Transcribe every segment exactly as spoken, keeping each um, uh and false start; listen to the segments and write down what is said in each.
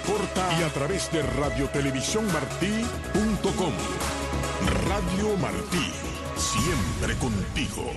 importa y a través de radio televisión martí punto com. Radio Martí, siempre contigo.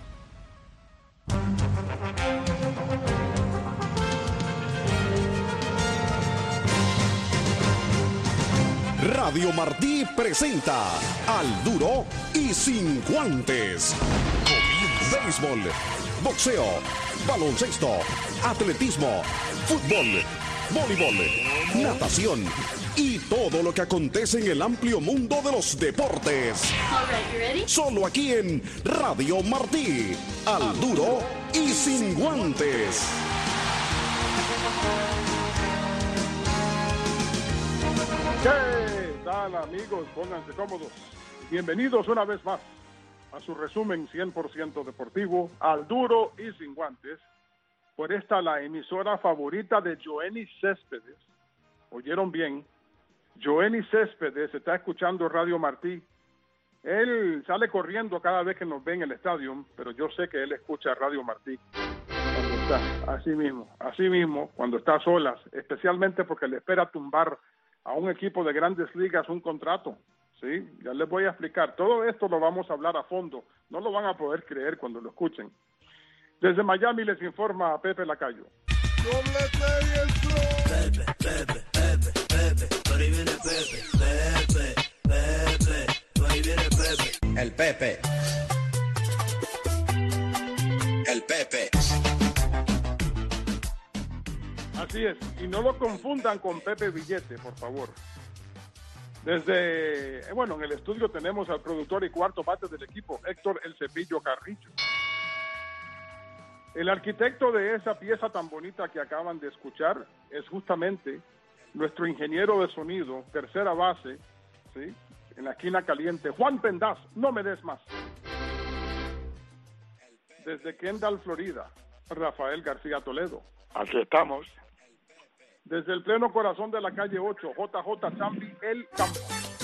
Radio Martí presenta Al Duro y Sin Guantes. Béisbol, boxeo, baloncesto, atletismo, fútbol, voleibol, natación y todo lo que acontece en el amplio mundo de los deportes. Solo aquí en Radio Martí, Al Duro y Sin Guantes. ¿Qué tal, amigos? Pónganse cómodos. Bienvenidos una vez más a su resumen cien por ciento deportivo, Al Duro y Sin Guantes, por esta la emisora favorita de Joenny Céspedes. ¿Oyeron bien? Joenny Céspedes está escuchando Radio Martí. Él sale corriendo cada vez que nos ve en el estadio, pero yo sé que él escucha Radio Martí cuando está, así mismo, así mismo, cuando está a solas, especialmente porque le espera tumbar a un equipo de Grandes Ligas un contrato. Sí, ya les voy a explicar. Todo esto lo vamos a hablar a fondo. No lo van a poder creer cuando lo escuchen. Desde Miami les informa a Pepe Lacayo. Pepe, Pepe, Pepe, Pepe, por ahí viene Pepe, Pepe, Pepe, por ahí viene Pepe. El Pepe. El Pepe. Así es, y no lo confundan con Pepe Billete, por favor. Desde, bueno, en el estudio tenemos al productor y cuarto bate del equipo, Héctor El Cepillo Carrillo. El arquitecto de esa pieza tan bonita que acaban de escuchar es justamente nuestro ingeniero de sonido, tercera base, ¿sí?, en la esquina caliente, Juan Pendaz, no me des más. Desde Kendall, Florida, Rafael García Toledo. Aquí estamos. Desde el pleno corazón de la calle ocho, J J Champi, El Campo.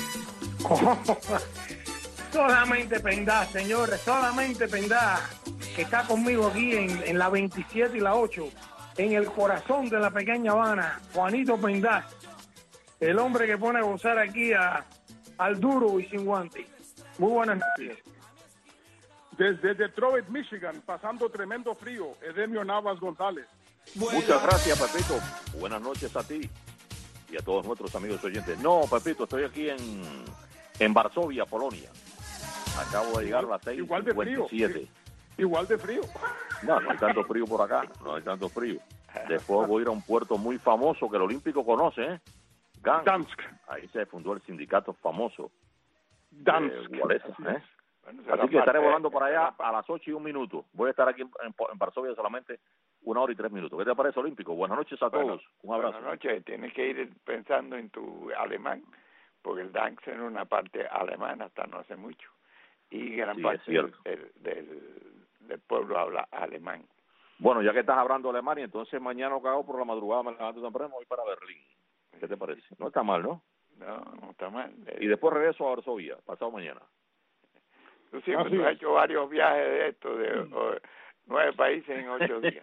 Solamente Pendaz, señores, solamente Pendaz, que está conmigo aquí en, en la veintisiete y la ocho, en el corazón de la pequeña Habana, Juanito Pendaz, el hombre que pone a gozar aquí a, al duro y sin guante. Muy buenas noches. Desde Detroit, Michigan, pasando tremendo frío, Edemio Navas González. Muchas gracias, Pepito. Buenas noches a ti y a todos nuestros amigos oyentes. No, Pepito, estoy aquí en, en Varsovia, Polonia. Acabo de llegar a las seis Igual de frío. Igual de frío. No, no hay tanto frío por acá, no hay tanto frío. Después voy a ir a un puerto muy famoso que el Olímpico conoce, ¿eh? Gdansk. Dansk. Ahí se fundó el sindicato famoso. Dansk. Eh, Walesa, ¿eh? Bueno, Así que estaré volando para allá a las ocho y un minuto. Voy a estar aquí en, en, en Varsovia solamente una hora y tres minutos. ¿Qué te parece, Olímpico? Buenas noches a bueno, todos. Un abrazo. Buenas noches. Tienes que ir pensando en tu alemán, porque el Dansk era una parte alemana hasta no hace mucho. Y gran Sí, parte del, del, del, del pueblo habla alemán. Bueno, ya que estás hablando de Alemania, entonces mañana lo que hago por la madrugada me levanto temprano, voy para Berlín. ¿Qué te parece? No está mal, ¿no? No, no está mal. Y después regreso a Varsovia, pasado mañana. Tú siempre Así tú has es. hecho varios viajes de estos, de o, nueve países en ocho días.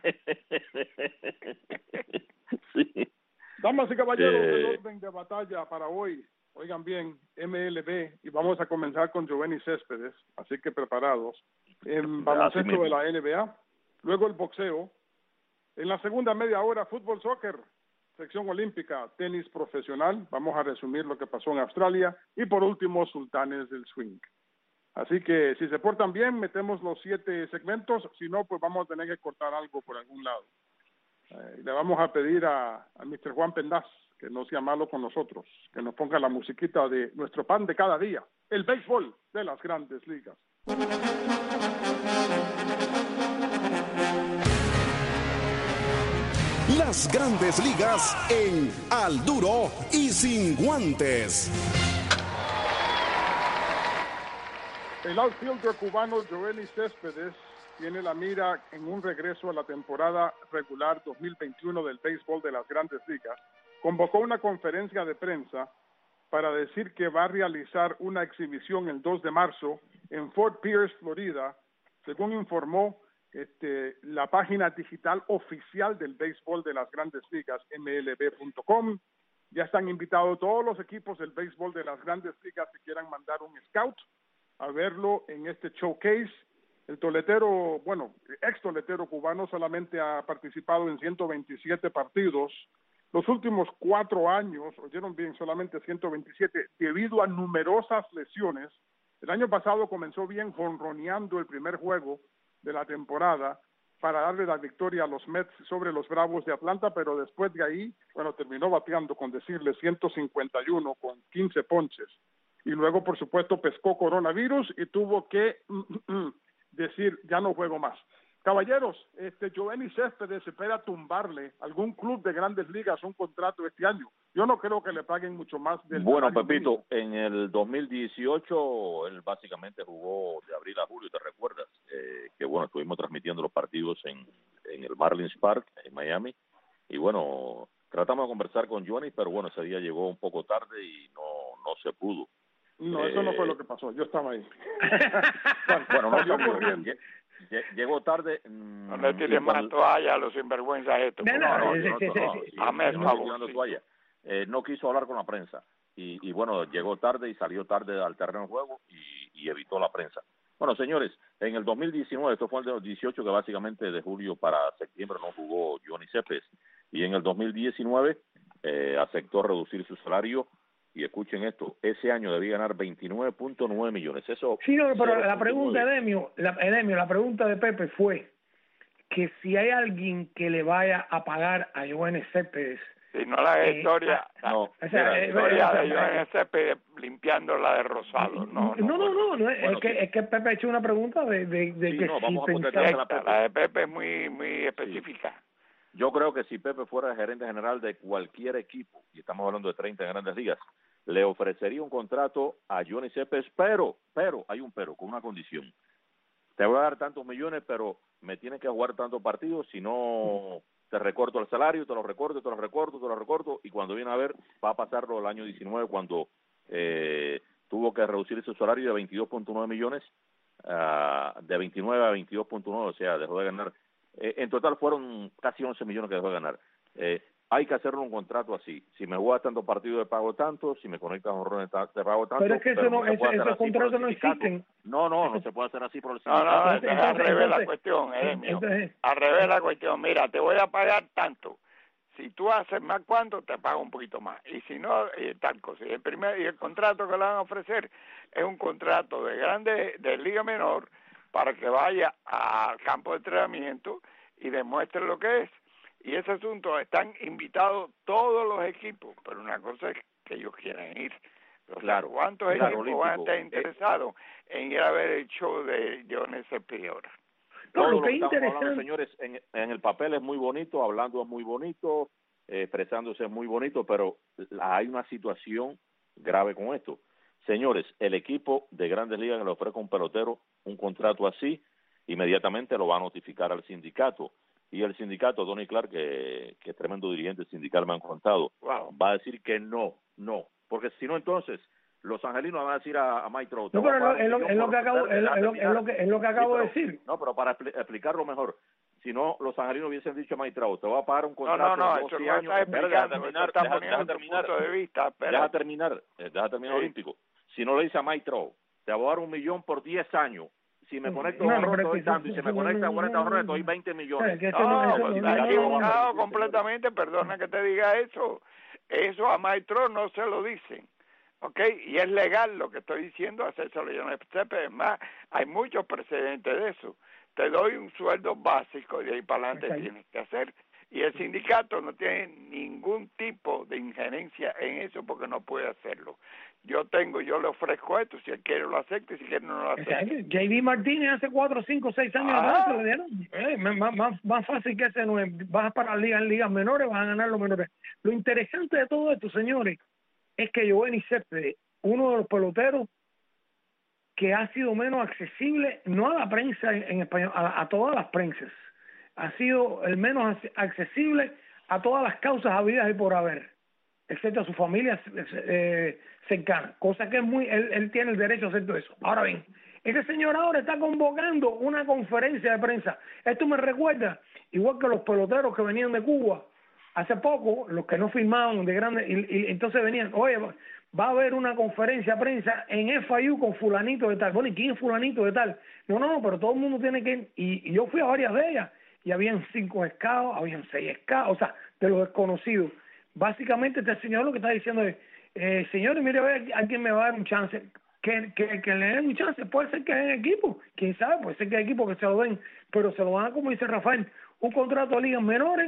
Sí. Damas y caballeros, Eh. el orden de batalla para hoy. Oigan bien, M L B, y vamos a comenzar con Joenny Céspedes, así que preparados. En baloncesto mismo. de la N B A, luego el boxeo. En la segunda media hora, fútbol, soccer, sección olímpica, tenis profesional. Vamos a resumir lo que pasó en Australia. Y por último, sultanes del swing. Así que si se portan bien, metemos los siete segmentos. Si no, pues vamos a tener que cortar algo por algún lado. Eh, le vamos a pedir a, a mister Juan Pendaz que no sea malo con nosotros, que nos ponga la musiquita de nuestro pan de cada día, el béisbol de las Grandes Ligas. Las Grandes Ligas en Al Duro y Sin Guantes. El outfielder cubano Joenny Céspedes tiene la mira en un regreso a la temporada regular dos mil veintiuno del béisbol de las Grandes Ligas. Convocó una conferencia de prensa para decir que va a realizar una exhibición el dos de marzo en Fort Pierce, Florida, según informó este, la página digital oficial del béisbol de las Grandes Ligas, M L B punto com. Ya están invitados todos los equipos del béisbol de las grandes ligas que quieran mandar un scout a verlo en este showcase. El toletero, bueno, ex toletero cubano solamente ha participado en ciento veintisiete partidos. Los últimos cuatro años, oyeron bien, solamente ciento veintisiete, debido a numerosas lesiones. El año pasado comenzó bien jonroneando el primer juego de la temporada para darle la victoria a los Mets sobre los Bravos de Atlanta, pero después de ahí, bueno, terminó bateando con decirle ciento cincuenta y uno con quince ponches. Y luego, por supuesto, pescó coronavirus y tuvo que decir, ya no juego más. Caballeros, este Joenny Céspedes espera tumbarle a algún club de grandes ligas un contrato este año. Yo no creo que le paguen mucho más del Bueno, salario Pepito, mínimo. en el dos mil dieciocho él básicamente jugó de abril a julio, ¿te recuerdas? Eh, que bueno, estuvimos transmitiendo los partidos en, en el Marlins Park, en Miami, y bueno, tratamos de conversar con Joenny, pero bueno, ese día llegó un poco tarde y no, no se pudo. No, eso eh, no fue lo que pasó, yo estaba ahí. Bueno, no Salió salió, corriendo. lle- lle- llegó tarde. mmm, No le tires más toalla a los sinvergüenzas estos. No, por no, favor. No, sí, yo no, sí, no, sí, no, sí. sí, Hazme el yo no estoy tirando favor, toalla. Eh, no quiso hablar con la prensa y, y bueno, llegó tarde y salió tarde al terreno de juego y, y evitó la prensa. Bueno, señores, en el dos mil diecinueve, esto fue el de los dieciocho, que básicamente de julio para septiembre no jugó Joenny Céspedes, y en el dos mil diecinueve eh, aceptó reducir su salario, y escuchen esto, ese año debía ganar veintinueve punto nueve millones. Eso. Sí, no, pero cero la punto pregunta, nueve. Edemio, la, Edemio, la pregunta de Pepe fue que si hay alguien que le vaya a pagar a Joenny Céspedes. Si no la Eh, historia, ah, No, o sea, mira, eh, la historia o sea, de Joenny Céspedes limpiando la de Rosado. No, no, no, no, no, no, es, Bueno, que, sí. es que Pepe ha hecho una pregunta de, de, de Sí, que no, si vamos a pensaba- contestar la Directa, la de Pepe es muy, muy específica. Yo creo que si Pepe fuera el gerente general de cualquier equipo, y estamos hablando de treinta grandes ligas, le ofrecería un contrato a Joenny Céspedes, pero, pero, hay un pero, con una condición. Te voy a dar tantos millones, pero me tienes que jugar tantos partidos, si no te recorto el salario, te lo recorto, te lo recorto, te lo recorto, y cuando viene a ver, va a pasarlo el año diecinueve, cuando eh, tuvo que reducir su salario de veintidós punto nueve millones, uh, de veintinueve a veintidós punto nueve, o sea, dejó de ganar. Eh, en total fueron casi once millones que dejó de ganar. Eh, hay que hacerle un contrato así. Si me juegas tantos partidos, te pago tanto. Si me conectas honrones, te pago tanto. Pero es que eso no, se ese- puede hacer esos así por el contratos no sindicato. existen. No, no, no se puede hacer así por el No, sindicato. no, Entonces, es al revés la entonces- cuestión, Edemio. entonces- Al revés la cuestión. Mira, te voy a pagar tanto. Si tú haces más cuánto, te pago un poquito más. Y si no, eh, tal cosa. Y el primer y el contrato que le van a ofrecer es un contrato de grande, de liga menor, para que vaya al campo de entrenamiento y demuestre lo que es. Y ese asunto, están invitados todos los equipos, pero una cosa es que ellos quieran ir. O sea, Claro, ¿cuántos claro, equipos van a olímpico. estar interesados en ir a ver el show de Joenny Céspedes ahora? No, Todo lo lo que que es estamos hablando, interesante. señores, en, en el papel es muy bonito, hablando es muy bonito, eh, expresándose es muy bonito, pero la- hay una situación grave con esto. Señores, el equipo de Grandes Ligas que le ofrezca a un pelotero un contrato así, inmediatamente lo va a notificar al sindicato. Y el sindicato, Donny Clark, que, que es tremendo dirigente sindical, me han contado, Wow. va a decir que no, no. Porque si no, entonces, los angelinos van a decir a, a Mike Trout, te No, voy a pero pagar es lo, un es millón lo por que acabo, ofrecerle, es lo, déjame es lo- es lo que, es lo que Sí, acabo de pero- decir. No, pero para expli- explicarlo mejor, si no, los angelinos hubiesen dicho a Mike Trout, te voy a pagar un No, contrato no, no, de eso doce no años. está Espera, deja explicando, terminar, eso está deja- poniendo deja tu terminar. punto de vista. Espera. Deja terminar, eh, deja terminar Sí. olímpico. Si no le dice a Mike Trout, te voy a dar un millón por diez años. Si me conecto No, a no, un pero te doy es que tanto, y eso- si me eso no- conecta a no- cuarenta no- jorrones, te doy no. veinte millones. Es que eso No, no- eso pues no- está no- no- equivocado no, no. completamente, perdona que te diga eso. Eso a Maestro no se lo dicen, ¿ok? Y es legal lo que estoy diciendo, hacérselo yo. Es más, hay muchos precedentes de eso. Te doy un sueldo básico y de ahí para adelante Exacto. tienes que hacer. Y el sindicato no tiene ningún tipo de injerencia en eso porque no puede hacerlo. Yo tengo, yo le ofrezco esto, si él quiere lo acepta y si quiere no lo acepta. Exacto. J D Martínez hace cuatro, cinco, seis años Ah. atrás se le dieron. Eh, más, más, más fácil que ese no es. Vas para ligas en ligas menores, vas a ganar los menores. Lo interesante de todo esto, señores, es que Joenny Céspedes, uno de los peloteros que ha sido menos accesible, no a la prensa en, en español, a, a todas las prensas, ha sido el menos ac- accesible a todas las causas habidas y por haber, excepto a su familia eh, cercana, cosa que es muy, él, él tiene el derecho a hacer todo eso. Ahora bien, ese señor ahora está convocando una conferencia de prensa. Esto me recuerda, igual que los peloteros que venían de Cuba, hace poco, los que no firmaban de grandes, y, y entonces venían, oye, va a haber una conferencia de prensa en F I U con fulanito de tal. Bueno, ¿y quién es fulanito de tal? No, no, no, pero todo el mundo tiene que... Y, y yo fui a varias de ellas, y habían cinco scouts, habían seis scouts, o sea, de los desconocidos. Básicamente este señor lo que está diciendo es, eh, señores, mire, a ver, alguien me va a dar un chance. Que, que, que le den un chance, puede ser que den equipo, quién sabe, puede ser que hay equipos que se lo den, pero se lo van a, como dice Rafael, un contrato de ligas menores,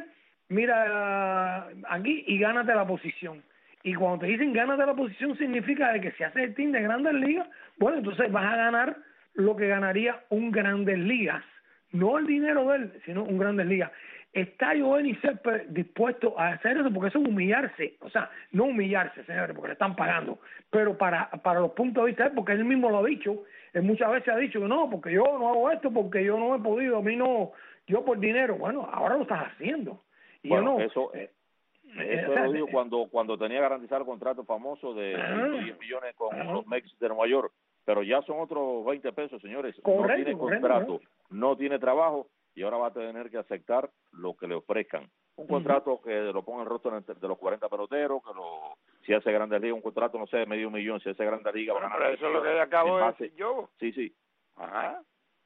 mira aquí y gánate la posición. Y cuando te dicen gánate la posición, significa de que si haces el team de Grandes Ligas, bueno, entonces vas a ganar lo que ganaría un Grandes Ligas, no el dinero de él, sino un Grandes Ligas. ¿Está Yoenis Céspedes dispuesto a hacer eso? Porque eso es humillarse, o sea, no humillarse, señores, porque le están pagando, pero para para los puntos de vista, porque él mismo lo ha dicho, él muchas veces ha dicho que no, porque yo no hago esto, porque yo no he podido, a mí no, yo por dinero, bueno, ahora lo estás haciendo. Y bueno, yo no, eso, eh, eso o sea, lo digo cuando, cuando tenía garantizado el contrato famoso de ah, diez millones con ah, los Mets de Nueva York, pero ya son otros veinte pesos, señores. Correcto, no tiene correcto, contrato, correcto. no tiene trabajo, y ahora va a tener que aceptar lo que le ofrezcan. Un contrato uh-huh. que lo ponga en el rostro de los cuarenta peloteros, que lo si hace Grandes Ligas, un contrato, no sé, de medio millón, si hace Grandes Ligas, bueno, pero eso es lo que acabo de decir yo. Sí, sí. Ajá.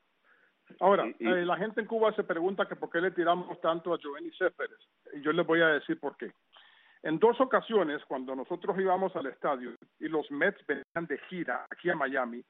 Ahora, y, y, eh, la gente en Cuba se pregunta que por qué le tiramos tanto a Yoenis Céspedes, y yo les voy a decir por qué. En dos ocasiones, cuando nosotros íbamos al estadio y los Mets venían de gira aquí a Miami,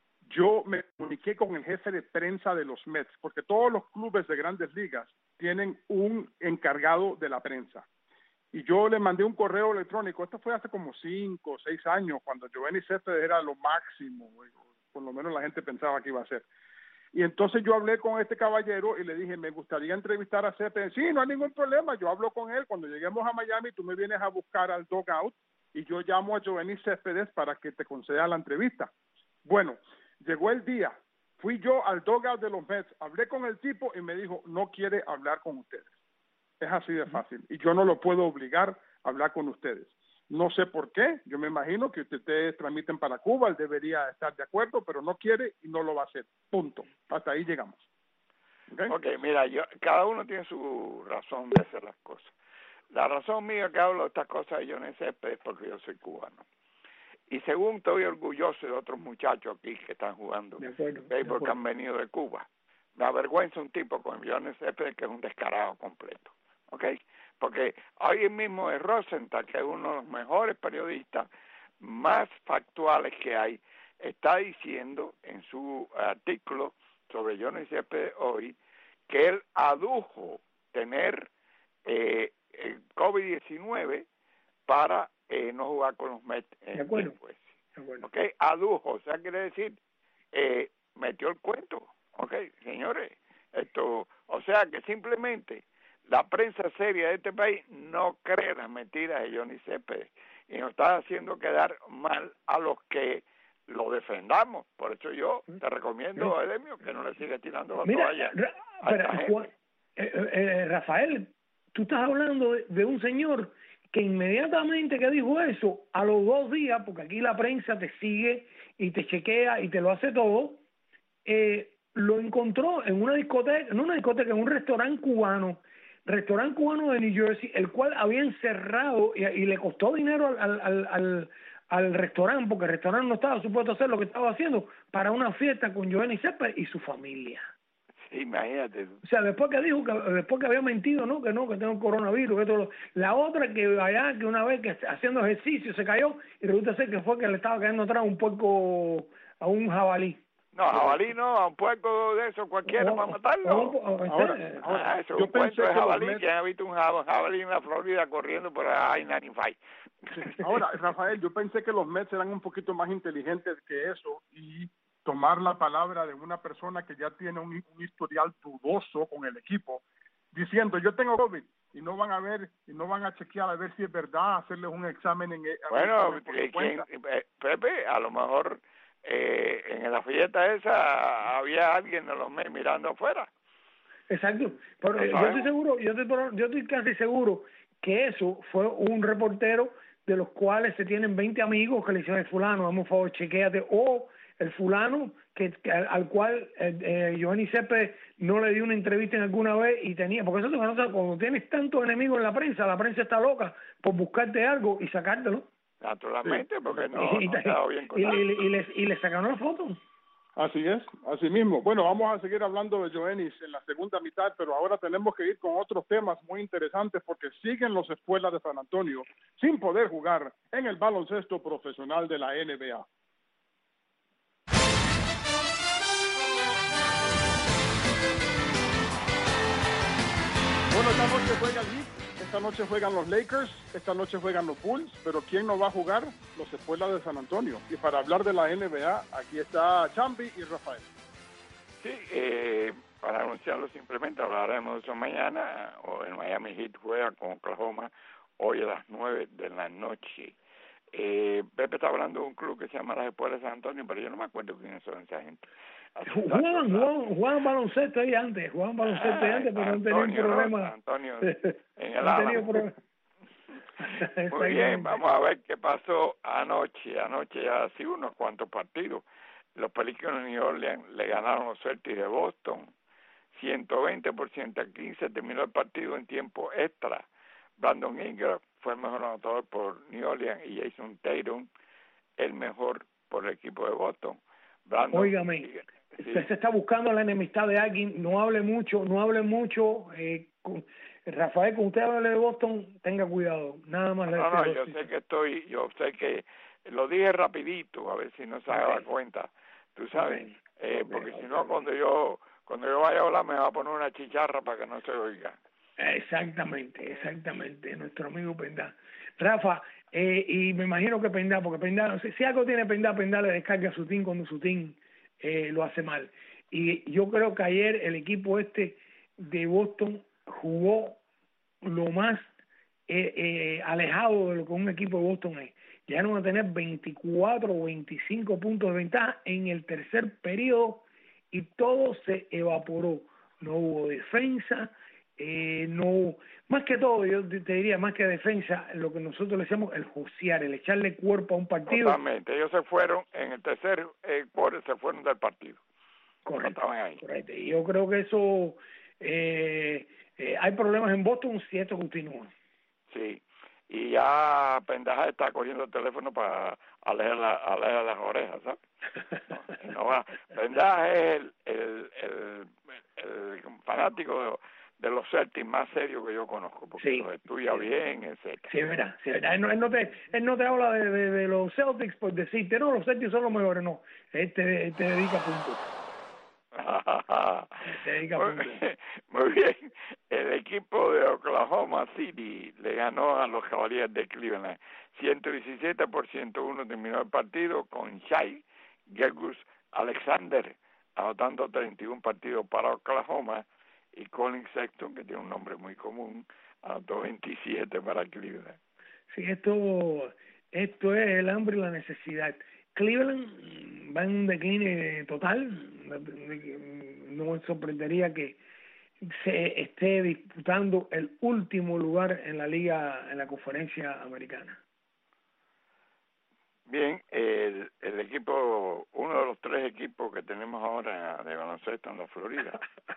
yo me comuniqué con el jefe de prensa de los Mets, porque todos los clubes de Grandes Ligas tienen un encargado de la prensa. Y yo le mandé un correo electrónico, esto fue hace como cinco o seis años, cuando Yoenis Céspedes era lo máximo, por lo menos la gente pensaba que iba a ser. Y entonces yo hablé con este caballero y le dije, me gustaría entrevistar a Céspedes. Sí, no hay ningún problema, yo hablo con él. Cuando lleguemos a Miami, tú me vienes a buscar al dugout y yo llamo a Yoenis Céspedes para que te conceda la entrevista. Bueno, llegó el día, fui yo al dugout de los Mets, hablé con el tipo y me dijo, no quiere hablar con ustedes. Es así de fácil. Y yo no lo puedo obligar a hablar con ustedes. No sé por qué, yo me imagino que ustedes tramiten para Cuba, él debería estar de acuerdo, pero no quiere y no lo va a hacer. Punto. Hasta ahí llegamos. ¿Okay? Ok, mira, yo, cada uno tiene su razón de hacer las cosas. La razón mía que hablo de estas cosas de Yoenis Céspedes es porque yo soy cubano. Y según estoy orgulloso de otros muchachos aquí que están jugando béisbol que han venido de Cuba. Me avergüenza un tipo con Yoenis Céspedes que es un descarado completo. ¿Ok? Porque hoy mismo es Rosenthal, que es uno de los mejores periodistas más factuales que hay, está diciendo en su artículo sobre Yoenis Céspedes hoy que él adujo tener eh, el COVID diecinueve para eh, no jugar con los Mets. De acuerdo. Pues. De acuerdo. Okay, adujo, o sea, quiere decir, eh, metió el cuento. Ok, señores, esto, o sea, que simplemente la prensa seria de este país no cree las mentiras de Yoenis Céspedes y nos está haciendo quedar mal a los que lo defendamos. Por eso yo te recomiendo, Edemio, que no le sigas tirando la Mira, toalla Ra- a esta pero, gente. Juan, eh, eh, Rafael, tú estás hablando de, de un señor que inmediatamente que dijo eso, a los dos días, porque aquí la prensa te sigue y te chequea y te lo hace todo, eh, lo encontró en una discoteca, en una discoteca, en un restaurante cubano, restaurante cubano de New Jersey, el cual habían cerrado y, y le costó dinero al, al, al, al restaurante, porque el restaurante no estaba supuesto a hacer lo que estaba haciendo, para una fiesta con Yoenis Céspedes y su familia. Sí, imagínate. O sea, después que dijo, que después que había mentido, ¿no? Que no, que tengo coronavirus, que todo lo... La otra que allá, que una vez que haciendo ejercicio se cayó y resulta ser que fue que le estaba cayendo atrás un puerco a un jabalí. No, jabalí no, a un puerco de eso cualquiera Oh, para matarlo. oh, oh, Ahora, eh, ahora, Ah, eso, yo un cuento pensé de que los jabalí, Mets- que han visto un jab- jabalí en la Florida corriendo por I noventa y cinco. Ahora, Rafael, yo pensé que los Mets eran un poquito más inteligentes que eso y tomar la palabra de una persona que ya tiene un, un historial dudoso con el equipo, diciendo yo tengo COVID y no van a ver y no van a chequear a ver si es verdad, hacerles un examen en Bueno, por su eh, cuenta. ¿quién? Eh, Pepe, a lo mejor eh, en la fiesta esa había alguien de los Mets mirando afuera. Exacto, pero Lo eh, yo sabemos. estoy seguro, yo estoy, yo estoy casi seguro que eso fue un reportero de los cuales se tienen veinte amigos que le dicen, fulano, vamos, por favor, chequéate, o el fulano que, que al, al cual eh, eh, Yoenis Céspedes no le dio una entrevista en alguna vez y tenía, porque eso te conoce, cuando tienes tantos enemigos en la prensa, la prensa está loca por buscarte algo y sacártelo. Naturalmente, Sí. porque no, y, no ha quedado bien con y, nada. y, y, le, y le sacaron la foto. Así es, así mismo. Bueno, vamos a seguir hablando de Joennis en la segunda mitad, pero ahora tenemos que ir con otros temas muy interesantes porque siguen los escuelas de San Antonio sin poder jugar en el baloncesto profesional de la N B A. Bueno, esta noche juega el Heat, esta noche juegan los Lakers, esta noche juegan los Bulls, pero ¿quién no va a jugar? Los escuelas de San Antonio. Y para hablar de la N B A, aquí está Chambi y Rafael. Sí, eh, para anunciarlo simplemente, hablaremos de eso mañana. O el Miami Heat juega con Oklahoma hoy a las nueve de la noche. Eh, Pepe está hablando de un club que se llama las Escuelas de San Antonio, pero yo no me acuerdo quiénes son esa gente. Jugaban, jugaban, jugaban baloncesto ahí antes, jugaban baloncesto ahí antes, pero han tenido un problema. ¿no? Antonio, en el han tenido problema. Muy bien, vamos a ver qué pasó anoche. Anoche ya sí unos cuantos partidos. Los Pelicans de New Orleans le ganaron los Celtics de Boston, ciento veinte por ciento a quince, terminó el partido en tiempo extra. Brandon Ingram fue el mejor anotador por New Orleans y Jason Tatum el mejor por el equipo de Boston. Brandon, Óigame, sí. Usted se está buscando la enemistad de alguien, no hable mucho, no hable mucho. Eh, con, Rafael, con usted hable de Boston, tenga cuidado, nada más. No, no, no, yo sé que estoy, yo sé que lo dije rapidito, a ver si no se haga okay. cuenta, tú sabes, okay. Eh, okay. porque okay. si no, cuando yo cuando yo vaya a hablar me va a poner una chicharra para que no se oiga. Exactamente, exactamente, nuestro amigo Pendá. Rafa, eh, y me imagino que Pendá, porque Pendá, no sé, si algo tiene Pendá, Pendá le descarga a su team cuando su team eh, lo hace mal. Y yo creo que ayer el equipo este de Boston jugó lo más eh, eh, alejado de lo que un equipo de Boston es. Llegaron a tener veinticuatro o veinticinco puntos de ventaja en el tercer periodo y todo se evaporó. No hubo defensa, eh, no, más que todo, yo te diría, más que defensa, lo que nosotros le decimos el juiciar, el echarle cuerpo a un partido. Totalmente, ellos se fueron, en el tercer eh, cuarto se fueron del partido. Correcto, no ahí. correcto. Y yo creo que eso, eh, eh, hay problemas en Boston si esto continúa. Sí, y ya Pendaja está cogiendo el teléfono para alejar la, alejar las orejas, ¿sabes? No, no va. Pendaja es el, el, el, el, el fanático de, de los Celtics más serio que yo conozco, porque sí, los estudia sí. bien, etcétera. Sí, es verdad, sí, es verdad. Él, no, él, no te, él no te habla de, de, de los Celtics por decirte, no, los Celtics son los mejores, no. Él te, él te dedica puntos. te dedica muy, puntos. Muy bien. El equipo de Oklahoma City le ganó a los Cavaliers de Cleveland. ciento diecisiete por ciento uno terminó el partido con Shai Gilgeous-Alexander anotando treinta y uno partidos para Oklahoma y Colin Sexton, que tiene un nombre muy común, anotó veintisiete para Cleveland. Sí, esto, esto es el hambre y la necesidad. Cleveland va en un decline total. No me sorprendería que se esté disputando el último lugar en la liga, en la conferencia americana. Bien, el, el equipo, uno de los tres equipos que tenemos ahora de baloncesto en la Florida,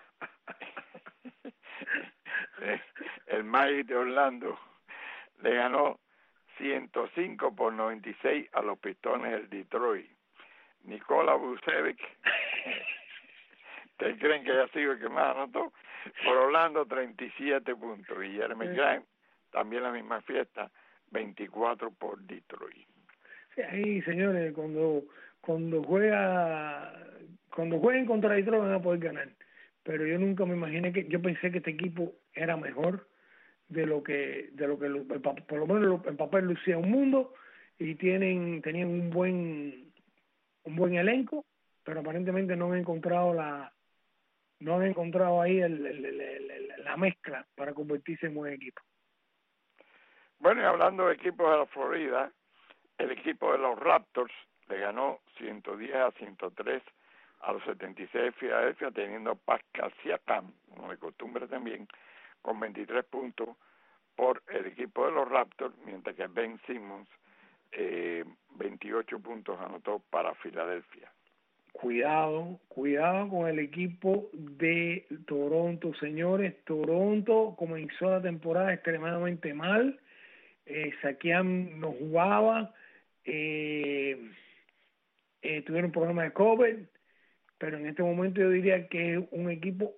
el Magic de Orlando, le ganó ciento cinco por noventa y seis a los Pistones del Detroit. Nikola Vucevic, ¿ustedes creen que haya sido el que más anotó? Por Orlando, treinta y siete puntos. Y Jeremy Grant, también la misma fiesta, veinticuatro por Detroit. Sí, ahí, señores, cuando cuando juega cuando jueguen contra Detroit van a poder ganar. Pero yo nunca me imaginé que, yo pensé que este equipo era mejor de lo que de lo que por lo menos en papel lucía un mundo y tienen tenían un buen un buen elenco, pero aparentemente no han encontrado la no han encontrado ahí el, el, el, el, la mezcla para convertirse en buen equipo. Bueno, y hablando de equipos de la Florida, el equipo de los Raptors le ganó ciento diez a ciento tres a los setenta y seis de Filadelfia, teniendo a Pascal Siakam, como de costumbre también, con veintitrés puntos por el equipo de los Raptors, mientras que Ben Simmons, eh, veintiocho puntos anotó para Filadelfia. Cuidado, cuidado con el equipo de Toronto, señores. Toronto comenzó la temporada extremadamente mal. Eh, Sakiam no jugaba. Eh, eh, tuvieron problemas de COVID. Pero en este momento yo diría que es un equipo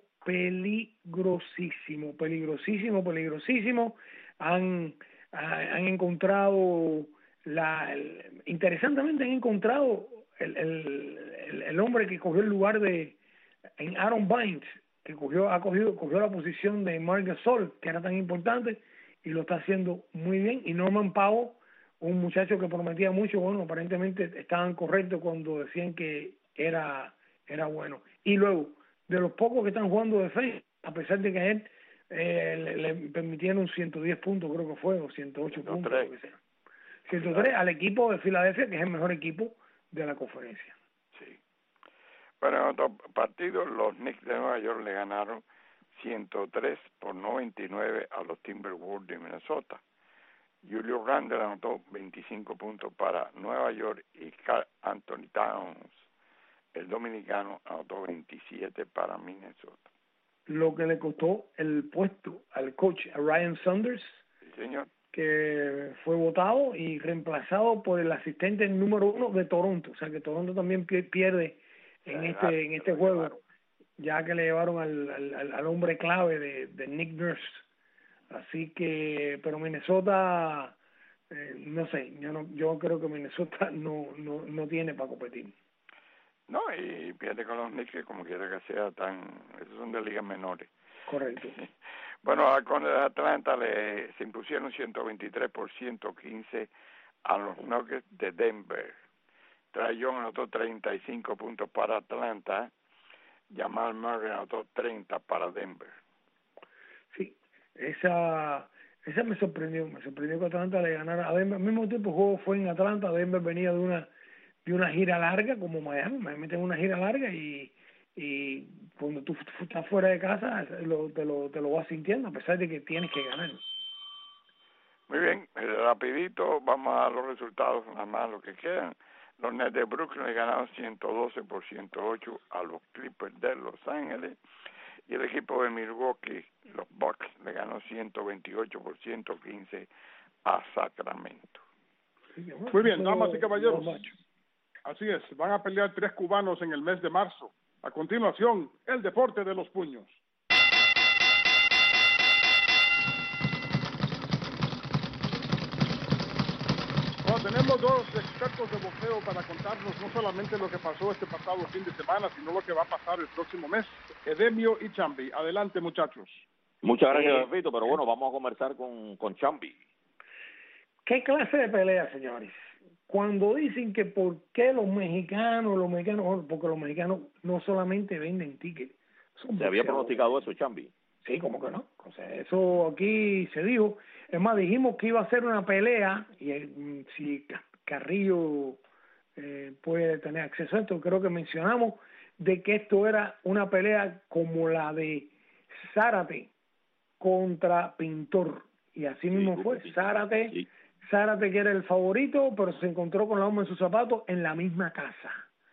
peligrosísimo, peligrosísimo, peligrosísimo. Han, han encontrado, la, el, interesantemente han encontrado el, el, el hombre que cogió el lugar de en Aaron Bynes, que cogió, ha cogido, cogió la posición de Marc Gasol, que era tan importante, y lo está haciendo muy bien. Y Norman Powell, un muchacho que prometía mucho, bueno, aparentemente estaban correctos cuando decían que era, era bueno. Y luego, de los pocos que están jugando defensa, a pesar de que a él eh, le, le permitieron ciento diez puntos, creo que fue, o ciento ocho puntos, lo que sea. ciento tres al equipo de Filadelfia, que es el mejor equipo de la conferencia. Sí. Bueno, en otro partido, los Knicks de Nueva York le ganaron ciento tres por noventa y nueve a los Timberwolves de Minnesota. Julio Randle anotó veinticinco puntos para Nueva York y Karl Anthony Towns, el dominicano, anotó veintisiete para Minnesota. Lo que le costó el puesto al coach, a Ryan Saunders, sí, señor, que fue votado y reemplazado por el asistente número uno de Toronto. O sea que Toronto también pierde en este gato, en este juego, llevaron. Ya que le llevaron al, al, al hombre clave de, de Nick Nurse. Así que, pero Minnesota, eh, no sé, yo no, yo creo que Minnesota no, no, no tiene para competir. No, y pierde con los Knicks, como quiera que sea, tan, esos son de ligas menores. Correcto. Bueno, con el Atlanta le se impusieron ciento veintitrés por ciento quince a los Nuggets de Denver. Trae Young anotó treinta y cinco puntos para Atlanta. Jamal Murray anotó treinta para Denver. Sí, esa esa me sorprendió, me sorprendió que Atlanta le ganara a Denver. Al mismo tiempo el juego fue en Atlanta, Denver venía de una de una gira larga como Miami, Miami tiene una gira larga y y cuando tú estás fuera de casa lo, te, lo, te lo vas sintiendo a pesar de que tienes que ganar. Muy bien, rapidito vamos a los resultados, nada más lo que quedan. Los Nets de Brooklyn le ganaron ciento doce por ciento ocho a los Clippers de Los Ángeles y el equipo de Milwaukee, los Bucks, le ganó ciento veintiocho por ciento quince a Sacramento. Muy bien, damas y caballeros, así es, van a pelear tres cubanos en el mes de marzo. A continuación, el deporte de los puños. Bueno, tenemos dos expertos de boxeo para contarnos no solamente lo que pasó este pasado fin de semana, sino lo que va a pasar el próximo mes. Edemio y Chambi. Adelante, muchachos. Muchas gracias, Vito, pero bueno, vamos a conversar con, con Chambi. ¿Qué clase de pelea, señores? Cuando dicen que por qué los mexicanos, los mexicanos, porque los mexicanos no solamente venden tickets. ¿Se había pronosticado eso, Chambi? Sí, ¿cómo que no? O sea, eso aquí se dijo. Es más, dijimos que iba a ser una pelea, y eh, si Carrillo eh, puede tener acceso a esto, creo que mencionamos de que esto era una pelea como la de Zárate contra Pintor. Y así mismo sí, fue, sí, Zárate... Sí. Zárate, que era el favorito, pero se encontró con la bomba en sus zapatos en la misma casa.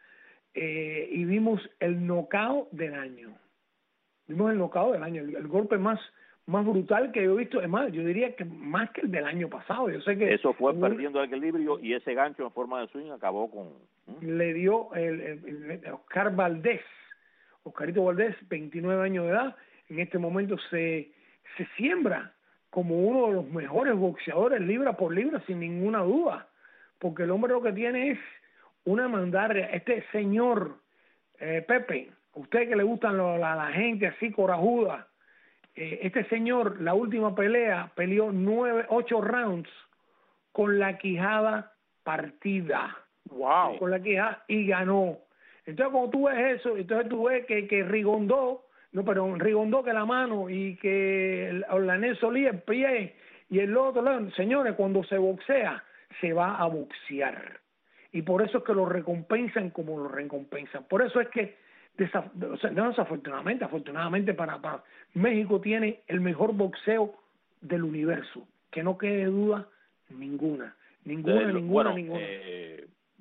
Eh, y vimos el knockout del año. Vimos el knockout del año, el, el golpe más más brutal que yo he visto. Es más, yo diría que más que el del año pasado. Yo sé que eso fue un, perdiendo el equilibrio y ese gancho en forma de swing acabó con... ¿eh? Le dio el, el, el Oscar Valdés, Oscarito Valdés, veintinueve años de edad. En este momento se, se siembra como uno de los mejores boxeadores libra por libra, sin ninguna duda, porque el hombre lo que tiene es una mandarria. Este señor eh, Pepe, a usted que le gustan lo, la, la gente así corajuda, eh, este señor, la última pelea, peleó nueve, ocho rounds con la quijada partida. Wow. Con la quijada y ganó. Entonces cuando tú ves eso, entonces tú ves que, que Rigondó, no, pero Rigondó que la mano y que Orlanel Solí el pie y el otro lado. Señores, cuando se boxea, se va a boxear. Y por eso es que lo recompensan como lo recompensan. Por eso es que, desaf o sea, no desafortunadamente, afortunadamente para, para México tiene el mejor boxeo del universo. Que no quede duda ninguna. Ninguna, de, ninguna, bueno, ninguna. Eh,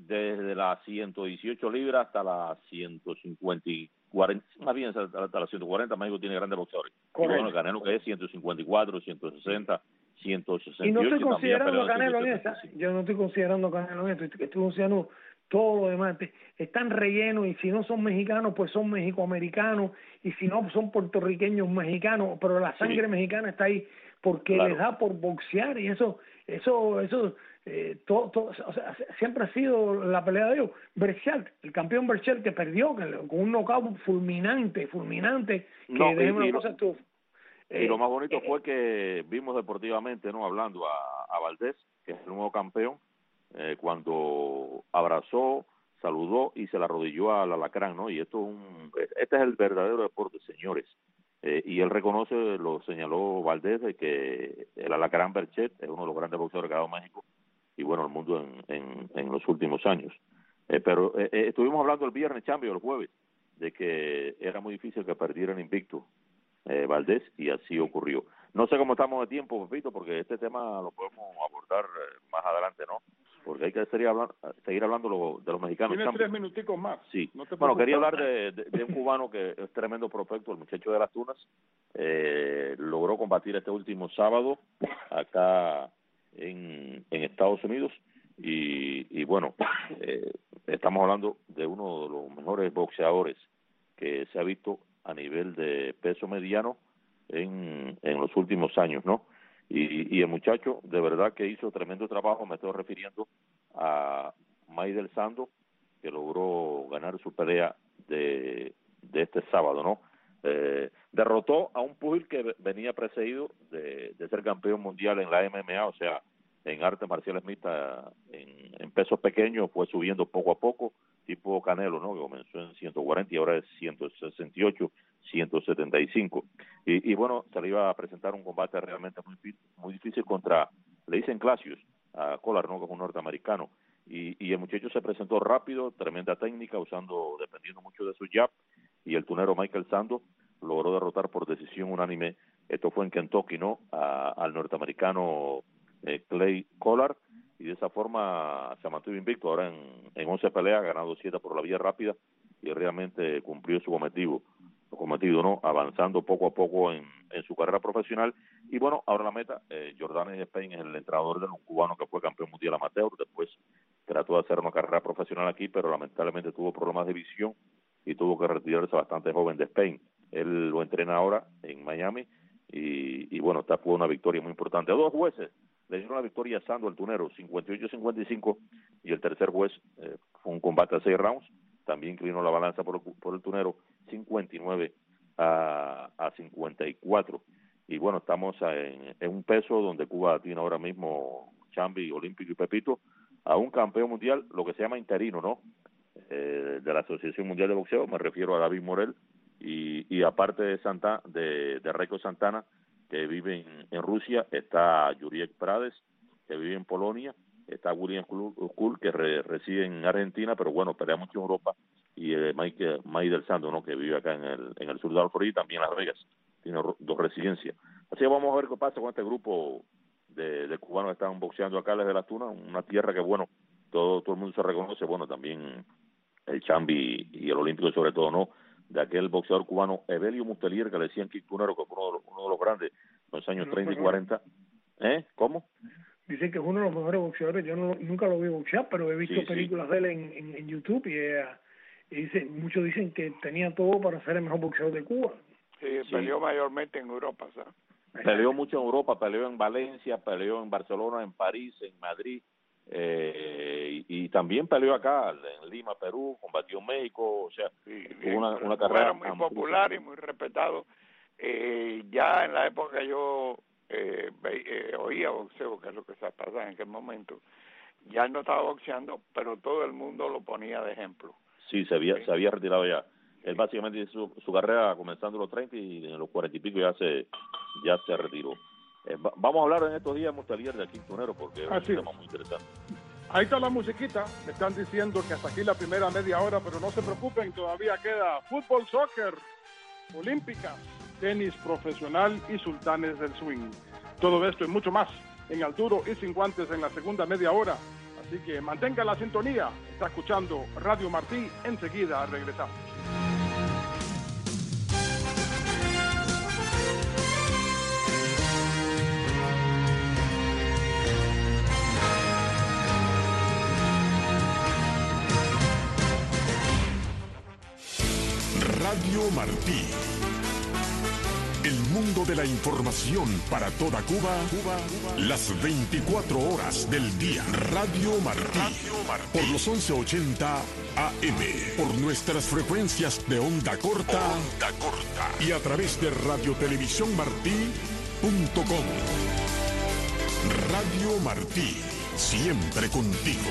desde las ciento dieciocho libras hasta las ciento cincuenta y cuarenta, más bien hasta las ciento cuarenta. México tiene grandes boxeadores. Y bueno, Canelo que es ciento cincuenta y cuatro, ciento sesenta, ciento sesenta y ocho. Y no estoy considerando a Canelo en esa. esa. Yo no estoy considerando a Canelo en esto. Estoy, estoy considerando todo lo demás. Están rellenos, y si no son mexicanos, pues son mexicoamericanos, y si no son puertorriqueños mexicanos, pero la sangre sí. mexicana está ahí porque claro. les da por boxear, y eso, eso, eso, eh, todo, todo, o sea, siempre ha sido la pelea de ellos. Berchelt, el campeón Berchelt que perdió que, con un knockout fulminante, fulminante, que no, de una y, cosa y, estuvo. Y eh, lo más bonito eh, fue que vimos deportivamente, no, hablando a, a Valdés, que es el nuevo campeón, eh, cuando abrazó, saludó y se la arrodilló al alacrán, ¿no? Y esto es un, este es el verdadero deporte, señores. Eh, y él reconoce, lo señaló Valdés, de que el alacrán Berchelt es uno de los grandes boxeadores que ha dado México y bueno, el mundo en, en, en los últimos años. Eh, pero eh, eh, estuvimos hablando el viernes, Chambi, el jueves, de que era muy difícil que perdieran invicto eh, Valdés, y así ocurrió. No sé cómo estamos de tiempo, Pepito, porque este tema lo podemos abordar eh, más adelante, ¿no? Porque hay que seguir hablando, seguir hablando lo, de los mexicanos. Tienes Chambi. Tres minuticos más. Sí. No te bueno, quería hablar de, de, de un cubano que es tremendo prospecto, el muchacho de las Tunas. Eh, logró combatir este último sábado acá en, en Estados Unidos. Y, y bueno, eh, estamos hablando de uno de los mejores boxeadores que se ha visto a nivel de peso mediano en, en los últimos años, ¿no? Y, y el muchacho de verdad que hizo tremendo trabajo. Me estoy refiriendo a Maidel Sando, que logró ganar su pelea de, de este sábado, ¿no? Eh, derrotó a un pugil que venía precedido de, de ser campeón mundial en la M M A, o sea, en artes marciales mixtas, en, en pesos pequeños, fue subiendo poco a poco, tipo Canelo, ¿no? Que comenzó en ciento cuarenta y ahora es ciento sesenta y ocho, ciento setenta y cinco. Y, y bueno, se le iba a presentar un combate realmente muy, muy difícil contra, le dicen Clasius, a Collar, ¿no? Que es un norteamericano. Y, y el muchacho se presentó rápido, tremenda técnica, usando, dependiendo mucho de su jab, y el tunero Michael Sando logró derrotar por decisión unánime, esto fue en Kentucky, ¿no? A, al norteamericano eh, Clay Collar, y de esa forma se mantuvo invicto. Ahora en, en once peleas, ha ganado siete por la vía rápida, y realmente cumplió su cometido, su cometido, ¿no? Avanzando poco a poco en, en su carrera profesional. Y bueno, ahora la meta, eh, Jordan Spain es el entrenador de un cubano que fue campeón mundial amateur, después trató de hacer una carrera profesional aquí, pero lamentablemente tuvo problemas de visión y tuvo que retirarse bastante joven de Spain. Él lo entrena ahora en Miami, y, y bueno, esta fue una victoria muy importante. A dos jueces le dieron la victoria a Sando, el tunero, cincuenta y ocho a cincuenta y cinco, y el tercer juez eh, fue un combate a seis rounds, también inclinó la balanza por el, por el tunero, cincuenta y nueve a cincuenta y cuatro. Y bueno, estamos en, en un peso donde Cuba tiene ahora mismo, Chambi, Olímpico y Pepito, a un campeón mundial, lo que se llama interino, ¿no? Eh, de la Asociación Mundial de Boxeo, me refiero a David Morel, y, y aparte de Santa, de, de Reiko Santana, que vive en, en Rusia, está Juriek Prades, que vive en Polonia, está William Skull, que re, reside en Argentina, pero bueno, pelea mucho en Europa, y eh, Mike, Mike del Santo, ¿no? Que vive acá en el, en el sur de la Florida, y también en Las Vegas, tiene dos residencias. Así que vamos a ver qué pasa con este grupo de, de cubanos que están boxeando acá desde Las Tunas, una tierra que, bueno, todo, todo el mundo se reconoce, bueno, también el Chambi y el Olímpico sobre todo, ¿no? De aquel boxeador cubano Evelio Mustelier, que le decían Kik Tunero, que fue uno de los, uno de los grandes en los años treinta y cuarenta. ¿Eh? ¿Cómo? Dicen que es uno de los mejores boxeadores. Yo no, nunca lo vi boxear, pero he visto sí, películas sí. de él en, en, en YouTube, y, eh, y dice, muchos dicen que tenía todo para ser el mejor boxeador de Cuba. Sí, peleó sí. mayormente en Europa, ¿sabes? Peleó mucho en Europa, peleó en Valencia, peleó en Barcelona, en París, en Madrid, eh, y, y también peleó acá en Lima, Perú, combatió en México, o sea, sí, tuvo una, una carrera muy popular y muy respetado. Eh, ya en la época yo eh, ve, eh, oía boxeo, que es lo que se pasaba en aquel momento, ya no estaba boxeando, pero todo el mundo lo ponía de ejemplo. Sí, se había, sí. se había retirado ya. Él básicamente su, su carrera comenzando los treinta, y en los cuarenta y pico ya se ya se retiró. Eh, va, vamos a hablar en estos días, Mustelier, de Kik Tunero, porque es Así un es. tema muy interesante. Ahí está la musiquita. Me están diciendo que hasta aquí la primera media hora, pero no se preocupen, todavía queda fútbol, soccer, olímpica, tenis profesional y sultanes del swing. Todo esto y mucho más en Al Duro y Sin Guantes en la segunda media hora. Así que mantenga la sintonía. Está escuchando Radio Martí. Enseguida regresamos. Radio Martí. El mundo de la información para toda Cuba, Cuba, las veinticuatro horas del día. Radio Martí. Radio Martí. Por los once ochenta A M. Por nuestras frecuencias de onda corta. Onda corta. Y a través de radio televisión martí punto com. Radio Martí. Siempre contigo.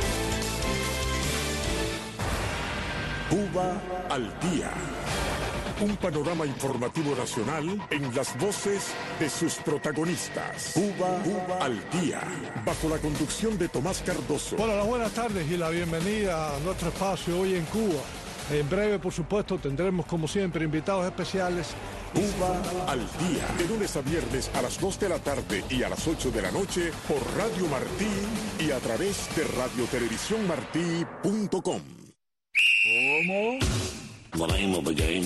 Cuba al día. Un panorama informativo nacional en las voces de sus protagonistas. Cuba, Cuba al día. Bajo la conducción de Tomás Cardoso. Hola, las buenas tardes y la bienvenida a nuestro espacio hoy en Cuba. En breve, por supuesto, tendremos como siempre invitados especiales. Cuba al día. De lunes a viernes a las dos de la tarde y a las ocho de la noche por Radio Martí y a través de radio televisión martí punto com. ¿Cómo? The name of the game.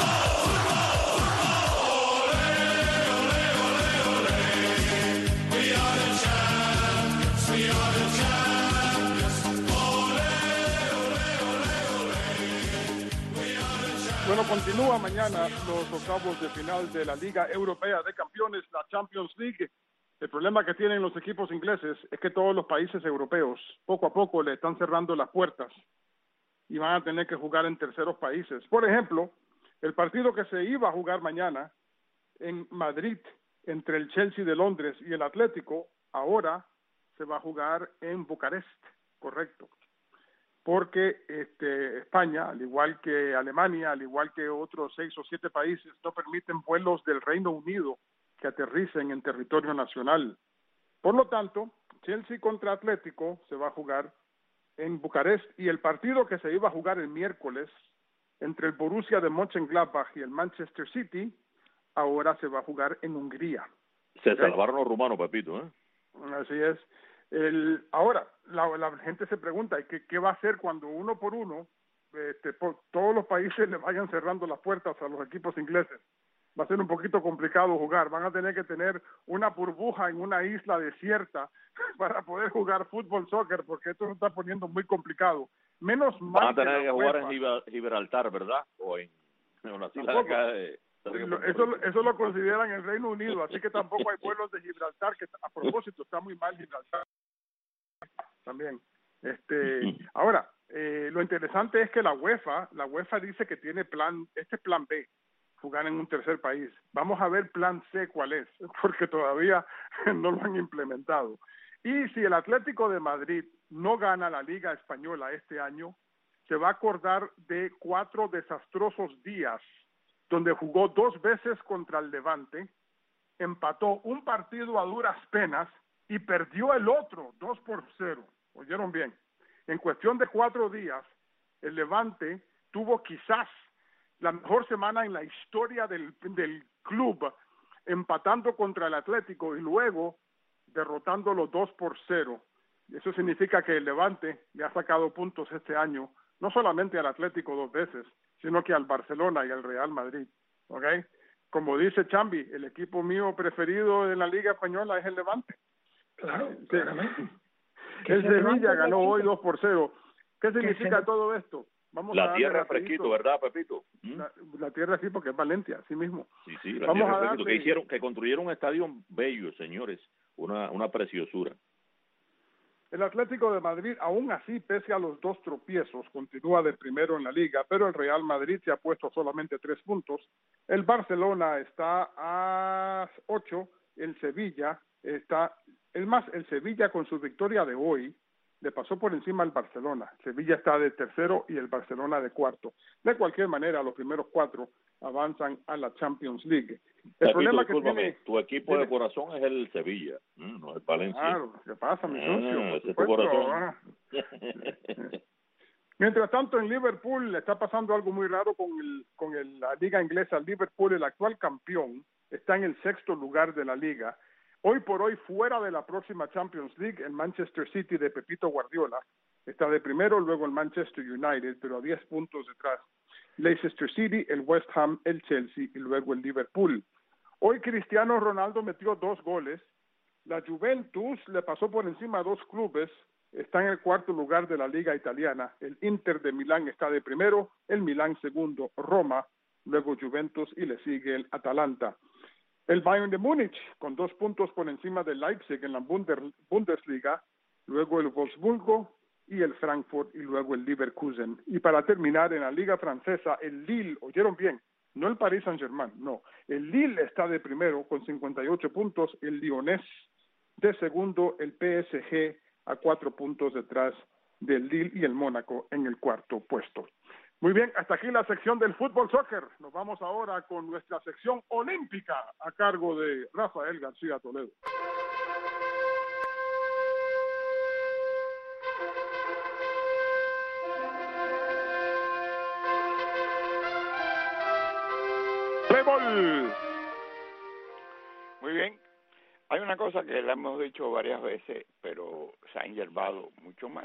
Bueno, continúa mañana los octavos de final de la Liga Europea de Campeones, la Champions League. El problema que tienen los equipos ingleses es que todos los países europeos poco a poco le están cerrando las puertas y van a tener que jugar en terceros países. Por ejemplo, el partido que se iba a jugar mañana en Madrid entre el Chelsea de Londres y el Atlético, ahora se va a jugar en Bucarest, correcto. Porque este, España, al igual que Alemania, al igual que otros seis o siete países, no permiten vuelos del Reino Unido que aterricen en territorio nacional. Por lo tanto, Chelsea contra Atlético se va a jugar en Bucarest, y el partido que se iba a jugar el miércoles entre el Borussia de Mönchengladbach y el Manchester City, ahora se va a jugar en Hungría. Se salvaron los rumanos, Pepito, ¿eh? Así es. El, ahora, la, la gente se pregunta, ¿qué, qué va a hacer cuando uno por uno este, por, todos los países le vayan cerrando las puertas a los equipos ingleses? Va a ser un poquito complicado jugar. Van a tener que tener una burbuja en una isla desierta para poder jugar fútbol, soccer, porque esto se está poniendo muy complicado. Menos mal. Van a tener que, que jugar UEFA. en Gibraltar, ¿verdad? O en, en una isla de acá. De, lo, eso, eso lo consideran el Reino Unido, así que tampoco hay vuelos de Gibraltar, que a propósito está muy mal Gibraltar también. Este, ahora, eh, lo interesante es que la UEFA, la UEFA dice que tiene plan, este es plan B, jugar en un tercer país. Vamos a ver plan C cuál es, porque todavía no lo han implementado. Y si el Atlético de Madrid no gana la Liga Española este año, se va a acordar de cuatro desastrosos días donde jugó dos veces contra el Levante, empató un partido a duras penas y perdió el otro dos por cero. ¿Oyeron bien? En cuestión de cuatro días, el Levante tuvo quizás la mejor semana en la historia del, del club, empatando contra el Atlético y luego derrotándolo dos por cero. Eso significa que el Levante le ha sacado puntos este año, no solamente al Atlético dos veces, sino que al Barcelona y al Real Madrid. ¿Ok? Como dice Chambi, el equipo mío preferido en la Liga Española es el Levante. Claro, Sí. claramente. El Sevilla ganó equipo. hoy dos por cero. ¿Qué significa se... todo esto? Vamos a la darle tierra es rapidito. fresquito, ¿verdad, Pepito? ¿Mm? La, la tierra sí, porque es Valencia, así mismo. Sí, sí, la Vamos tierra a es fresquito. darle- Que hicieron, que construyeron un estadio bello, señores. Una, una preciosura. El Atlético de Madrid, aún así, pese a los dos tropiezos, continúa de primero en la liga, pero el Real Madrid se ha puesto solamente tres puntos. El Barcelona está a ocho, el Sevilla está, el más, el Sevilla con su victoria de hoy le pasó por encima al Barcelona. Sevilla está de tercero y el Barcelona de cuarto. De cualquier manera, los primeros cuatro avanzan a la Champions League. El Pepito, problema que discúlpame, tiene... tu equipo tiene- de corazón es el Sevilla, ¿m? No es Valencia. Claro, ¿qué pasa, mi socio? Ah, Por ese es tu supuesto, corazón. ah. Mientras tanto, en Liverpool le está pasando algo muy raro con el con el, la liga inglesa. Liverpool, el actual campeón, está en el sexto lugar de la liga. Hoy por hoy, fuera de la próxima Champions League, el Manchester City de Pepito Guardiola está de primero, luego el Manchester United, pero a diez puntos detrás. Leicester City, el West Ham, el Chelsea y luego el Liverpool. Hoy Cristiano Ronaldo metió dos goles. La Juventus le pasó por encima a dos clubes. Está en el cuarto lugar de la Liga Italiana. El Inter de Milán está de primero, el Milán segundo, Roma, luego Juventus y le sigue el Atalanta. El Bayern de Múnich, con dos puntos por encima del Leipzig en la Bundesliga, luego el Wolfsburgo y el Frankfurt y luego el Leverkusen. Y para terminar, en la Liga Francesa, el Lille, oyeron bien, no el Paris Saint-Germain, no, el Lille está de primero con cincuenta y ocho puntos, el Lyonnais de segundo, el P S G a cuatro puntos detrás del Lille y el Mónaco en el cuarto puesto. Muy bien, hasta aquí la sección del fútbol soccer. Nos vamos ahora con nuestra sección olímpica a cargo de Rafael García Toledo. ¡Play-ball! Muy bien. Hay una cosa que le hemos dicho varias veces, pero se ha hierbado mucho más.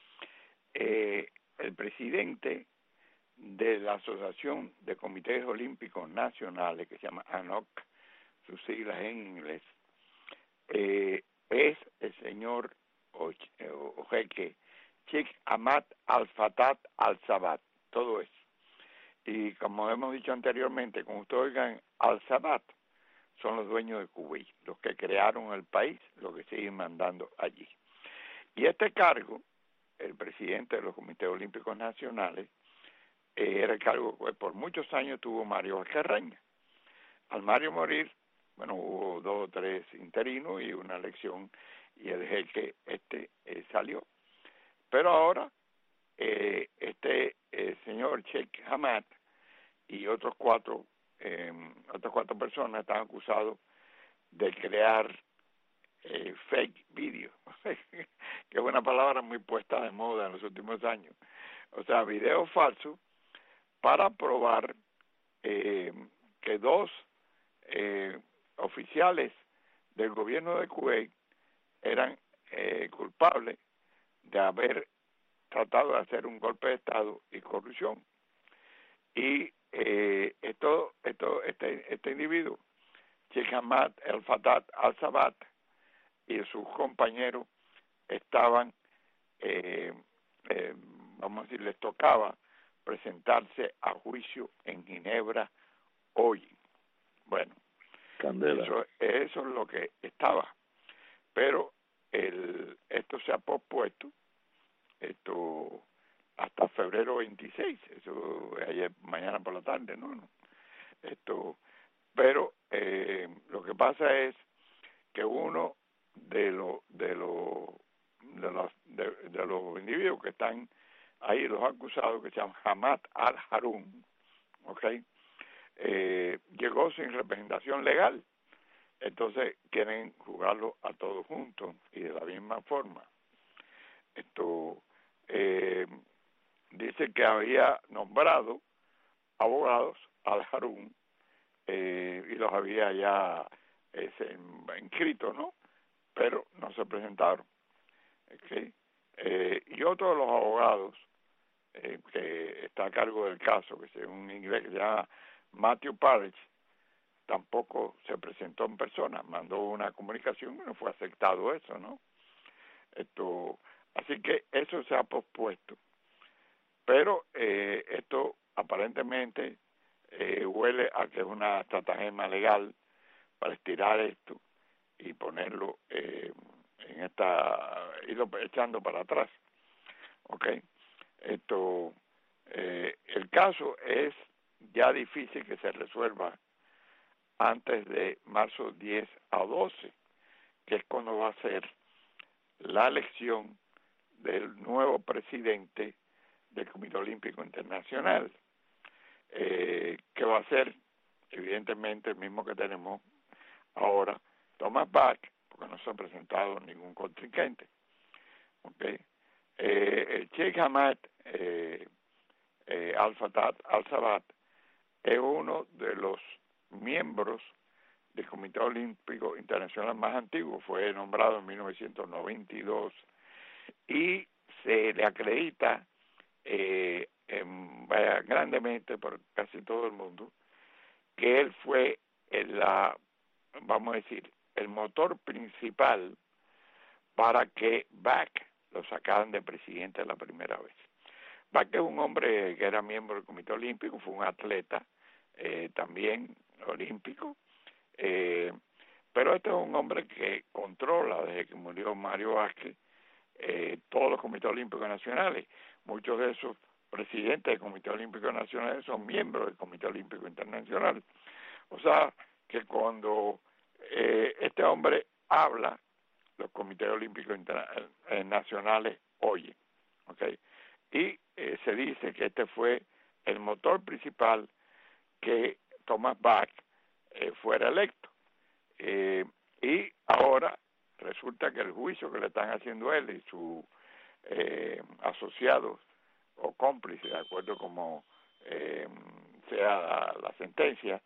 Eh, el presidente de la Asociación de Comités Olímpicos Nacionales, que se llama A N O C, sus siglas en inglés, eh, es el señor o, o jeque Sheikh Ahmad Al-Fattah Al-Sabat, todo eso. Y como hemos dicho anteriormente, como ustedes oigan, Al-Sabat son los dueños de Kuwait, los que crearon el país, los que siguen mandando allí. Y este cargo, el presidente de los Comités Olímpicos Nacionales, eh, era el cargo que por muchos años tuvo Mario Alcarreña. Al Mario morir, bueno, hubo dos o tres interinos y una elección, y el jeque este eh, salió. Pero ahora, eh, este eh, señor Sheikh Ahmad y otros cuatro Eh, otras cuatro personas están acusados de crear eh, fake video, que es una palabra muy puesta de moda en los últimos años. O sea, videos falsos para probar eh, que dos eh, oficiales del gobierno de Kuwait eran eh, culpables de haber tratado de hacer un golpe de Estado y corrupción. Y eh, esto, esto, este, este individuo, Sheikh Ahmad Al-Fattah Al-Sabat, y sus compañeros estaban, eh, eh, vamos a decir, les tocaba presentarse a juicio en Ginebra hoy. Bueno, eso, eso es lo que estaba. Pero el, esto se ha pospuesto, esto hasta febrero veintiséis, eso ayer, mañana por la tarde, ¿no? no. Esto, pero eh, lo que pasa es que uno de los de los de los de, de los individuos que están ahí, los acusados, que se llaman Ahmad Al-Harun, ¿okay? Eh, llegó sin representación legal, entonces quieren jugarlo a todos juntos y de la misma forma. Esto eh, dice que había nombrado abogados al Harun eh, y los había ya eh, inscritos, ¿no? Pero no se presentaron. ¿Okay? Eh, y otro de los abogados eh, que está a cargo del caso, que es un inglés que se llama Matthew Parrish, tampoco se presentó en persona, mandó una comunicación y no fue aceptado eso, ¿no? Esto, así que eso se ha pospuesto. Pero eh, esto aparentemente eh, huele a que es una estratagema legal para estirar esto y ponerlo eh, en esta, irlo echando para atrás. ¿Ok? Esto, eh, el caso es ya difícil que se resuelva antes de marzo diez a doce, que es cuando va a ser la elección del nuevo presidente del Comité Olímpico Internacional, eh, que va a ser evidentemente el mismo que tenemos ahora, Thomas Bach, porque no se ha presentado ningún contrincante. ¿Okay? Eh, el Sheikh Ahmad eh, eh, Al-Fattah Al-Sabat es uno de los miembros del Comité Olímpico Internacional más antiguo, fue nombrado en mil novecientos noventa y dos y se le acredita eh, en, vaya, grandemente por casi todo el mundo que él fue el, la, vamos a decir, el motor principal para que Bach lo sacaran de presidente la primera vez. Bach es un hombre que era miembro del Comité Olímpico, fue un atleta eh, también olímpico, eh, pero este es un hombre que controla desde que murió Mario Vázquez eh, todos los comités olímpicos nacionales. Muchos de esos presidentes del Comité Olímpico Nacional son miembros del Comité Olímpico Internacional. O sea, que cuando eh, este hombre habla, los comités olímpicos interna- eh, nacionales oyen, ¿ok? Y eh, se dice que este fue el motor principal que Thomas Bach eh, fuera electo. Eh, y ahora resulta que el juicio que le están haciendo él y sus eh, asociados o cómplices, de acuerdo como eh, sea la, la sentencia,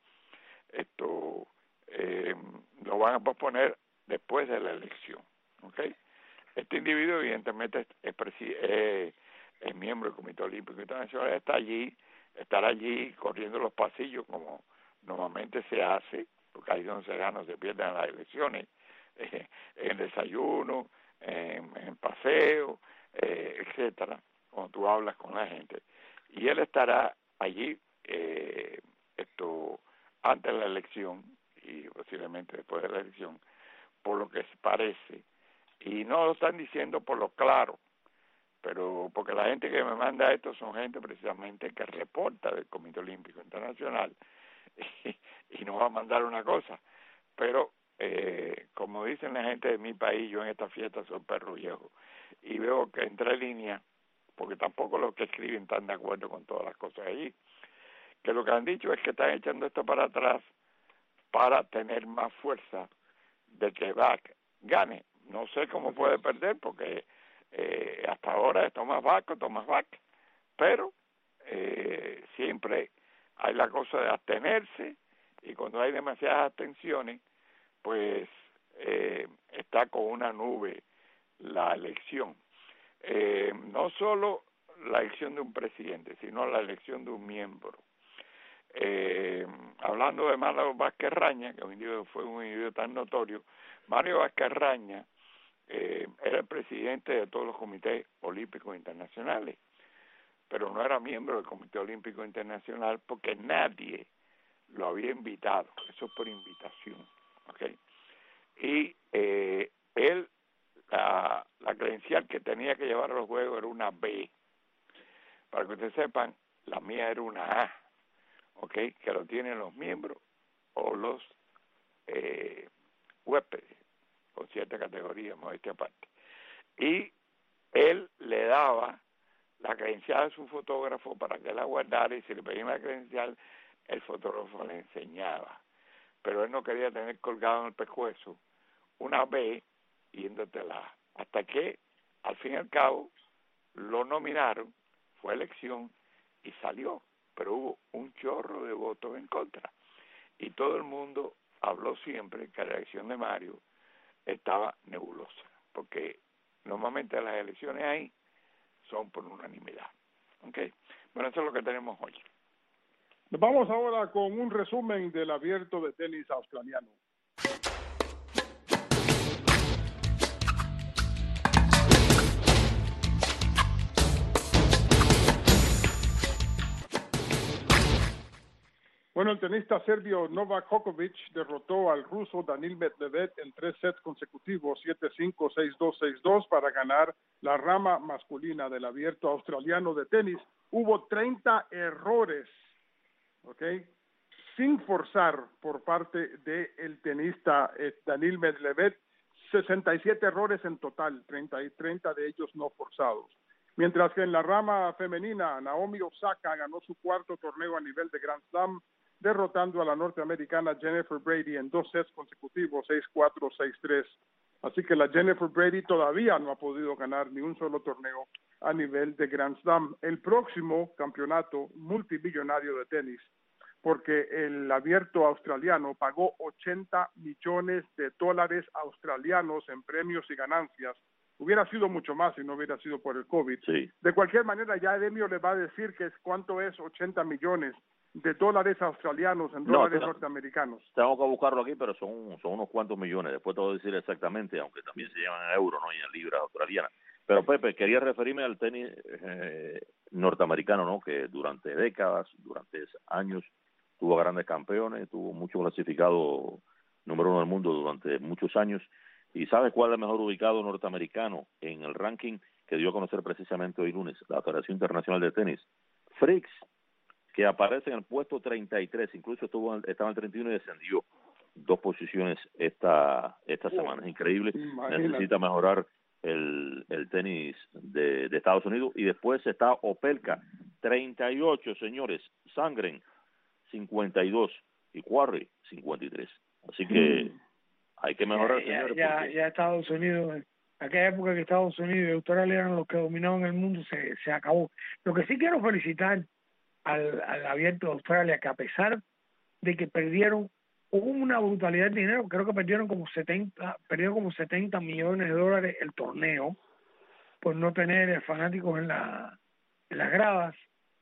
esto eh, lo van a posponer después de la elección, ¿ok? Este individuo evidentemente es, es, presi- es, es miembro del Comité Olímpico Internacional, está allí, estará allí corriendo los pasillos como normalmente se hace, porque ahí donde se gana se pierden las elecciones, eh, en desayuno, en, en paseo, eh, etcétera, cuando tú hablas con la gente. Y él estará allí eh, esto antes de la elección y posiblemente después de la elección, por lo que parece, y no lo están diciendo por lo claro, pero porque la gente que me manda esto son gente precisamente que reporta del Comité Olímpico Internacional y, y nos va a mandar una cosa, pero eh, como dicen la gente de mi país, yo en esta fiesta soy perro viejo y veo que entre líneas, porque tampoco los que escriben están de acuerdo con todas las cosas allí, que lo que han dicho es que están echando esto para atrás para tener más fuerza de que Bach gane. No sé cómo puede perder porque eh, hasta ahora es Thomas Bach o Thomas Bach, pero eh, siempre hay la cosa de abstenerse y cuando hay demasiadas abstenciones, pues eh, está con una nube la elección. Eh, no solo la elección de un presidente, sino la elección de un miembro. Eh, hablando de Mario Vázquez Raña, que un individuo, fue un individuo tan notorio, Mario Vázquez Raña eh, era el presidente de todos los comités olímpicos internacionales, pero no era miembro del Comité Olímpico Internacional porque nadie lo había invitado, eso por invitación, ¿okay? Y eh, él, la, la credencial que tenía que llevar a los Juegos era una B, para que ustedes sepan, la mía era una A, ¿ok? Que lo tienen los miembros o los eh, huéspedes, con cierta categoría, modestia aparte. Y él le daba la credencial a su fotógrafo para que la guardara y si le pedía la credencial, el fotógrafo le enseñaba. Pero él no quería tener colgado en el pescuezo una B yéndotela A. Hasta que, al fin y al cabo, lo nominaron, fue elección y salió. Pero hubo un chorro de votos en contra. Y todo el mundo habló siempre que la elección de Mario estaba nebulosa, porque normalmente las elecciones ahí son por unanimidad. ¿Okay? Bueno, eso es lo que tenemos hoy. Vamos ahora con un resumen del abierto de tenis australiano. Bueno, el tenista serbio Novak Djokovic derrotó al ruso Daniil Medvedev en tres sets consecutivos, siete cinco, seis dos, seis dos, para ganar la rama masculina del abierto australiano de tenis. Hubo treinta errores, ¿ok?, sin forzar por parte del tenista eh, Daniil Medvedev, sesenta y siete errores en total, treinta y treinta de ellos no forzados. Mientras que en la rama femenina, Naomi Osaka ganó su cuarto torneo a nivel de Grand Slam, derrotando a la norteamericana Jennifer Brady en dos sets consecutivos, seis cuatro, seis tres. Así que la Jennifer Brady todavía no ha podido ganar ni un solo torneo a nivel de Grand Slam. El próximo campeonato multimillonario de tenis porque el abierto australiano pagó ochenta millones de dólares australianos en premios y ganancias. Hubiera sido mucho más si no hubiera sido por el COVID. Sí. De cualquier manera, ya Edemio le va a decir que es cuánto es ochenta millones de dólares australianos en dólares no, norteamericanos. Tengo que buscarlo aquí, pero son, son unos cuantos millones. Después te voy a decir exactamente, aunque también se llaman en euros, ¿no? Y en libras australianas. Pero, Pepe, quería referirme al tenis eh, norteamericano, ¿no? Que durante décadas, durante años, tuvo grandes campeones, tuvo mucho clasificado número uno del mundo durante muchos años. ¿Y sabes cuál es el mejor ubicado norteamericano en el ranking que dio a conocer precisamente hoy lunes la Federación Internacional de Tenis? Fricks, que aparece en el puesto treinta y tres, incluso estuvo en, estaba en el treinta y uno y descendió dos posiciones esta esta semana. Es increíble, Imagínate. Necesita mejorar el, el tenis de, de Estados Unidos. Y después está Opelka, treinta y ocho, señores, Sangren, cincuenta y dos, y Quarry, cincuenta y tres. Así que mm. hay que mejorar, ya, señores. Ya, porque... ya Estados Unidos, en aquella época que Estados Unidos y Australia eran los que dominaban el mundo, se, se acabó. Lo que sí quiero felicitar al, al abierto de Australia, que a pesar de que perdieron, hubo una brutalidad de dinero, creo que perdieron como setenta, perdieron como setenta millones de dólares el torneo, por no tener fanáticos en, la, en las gradas.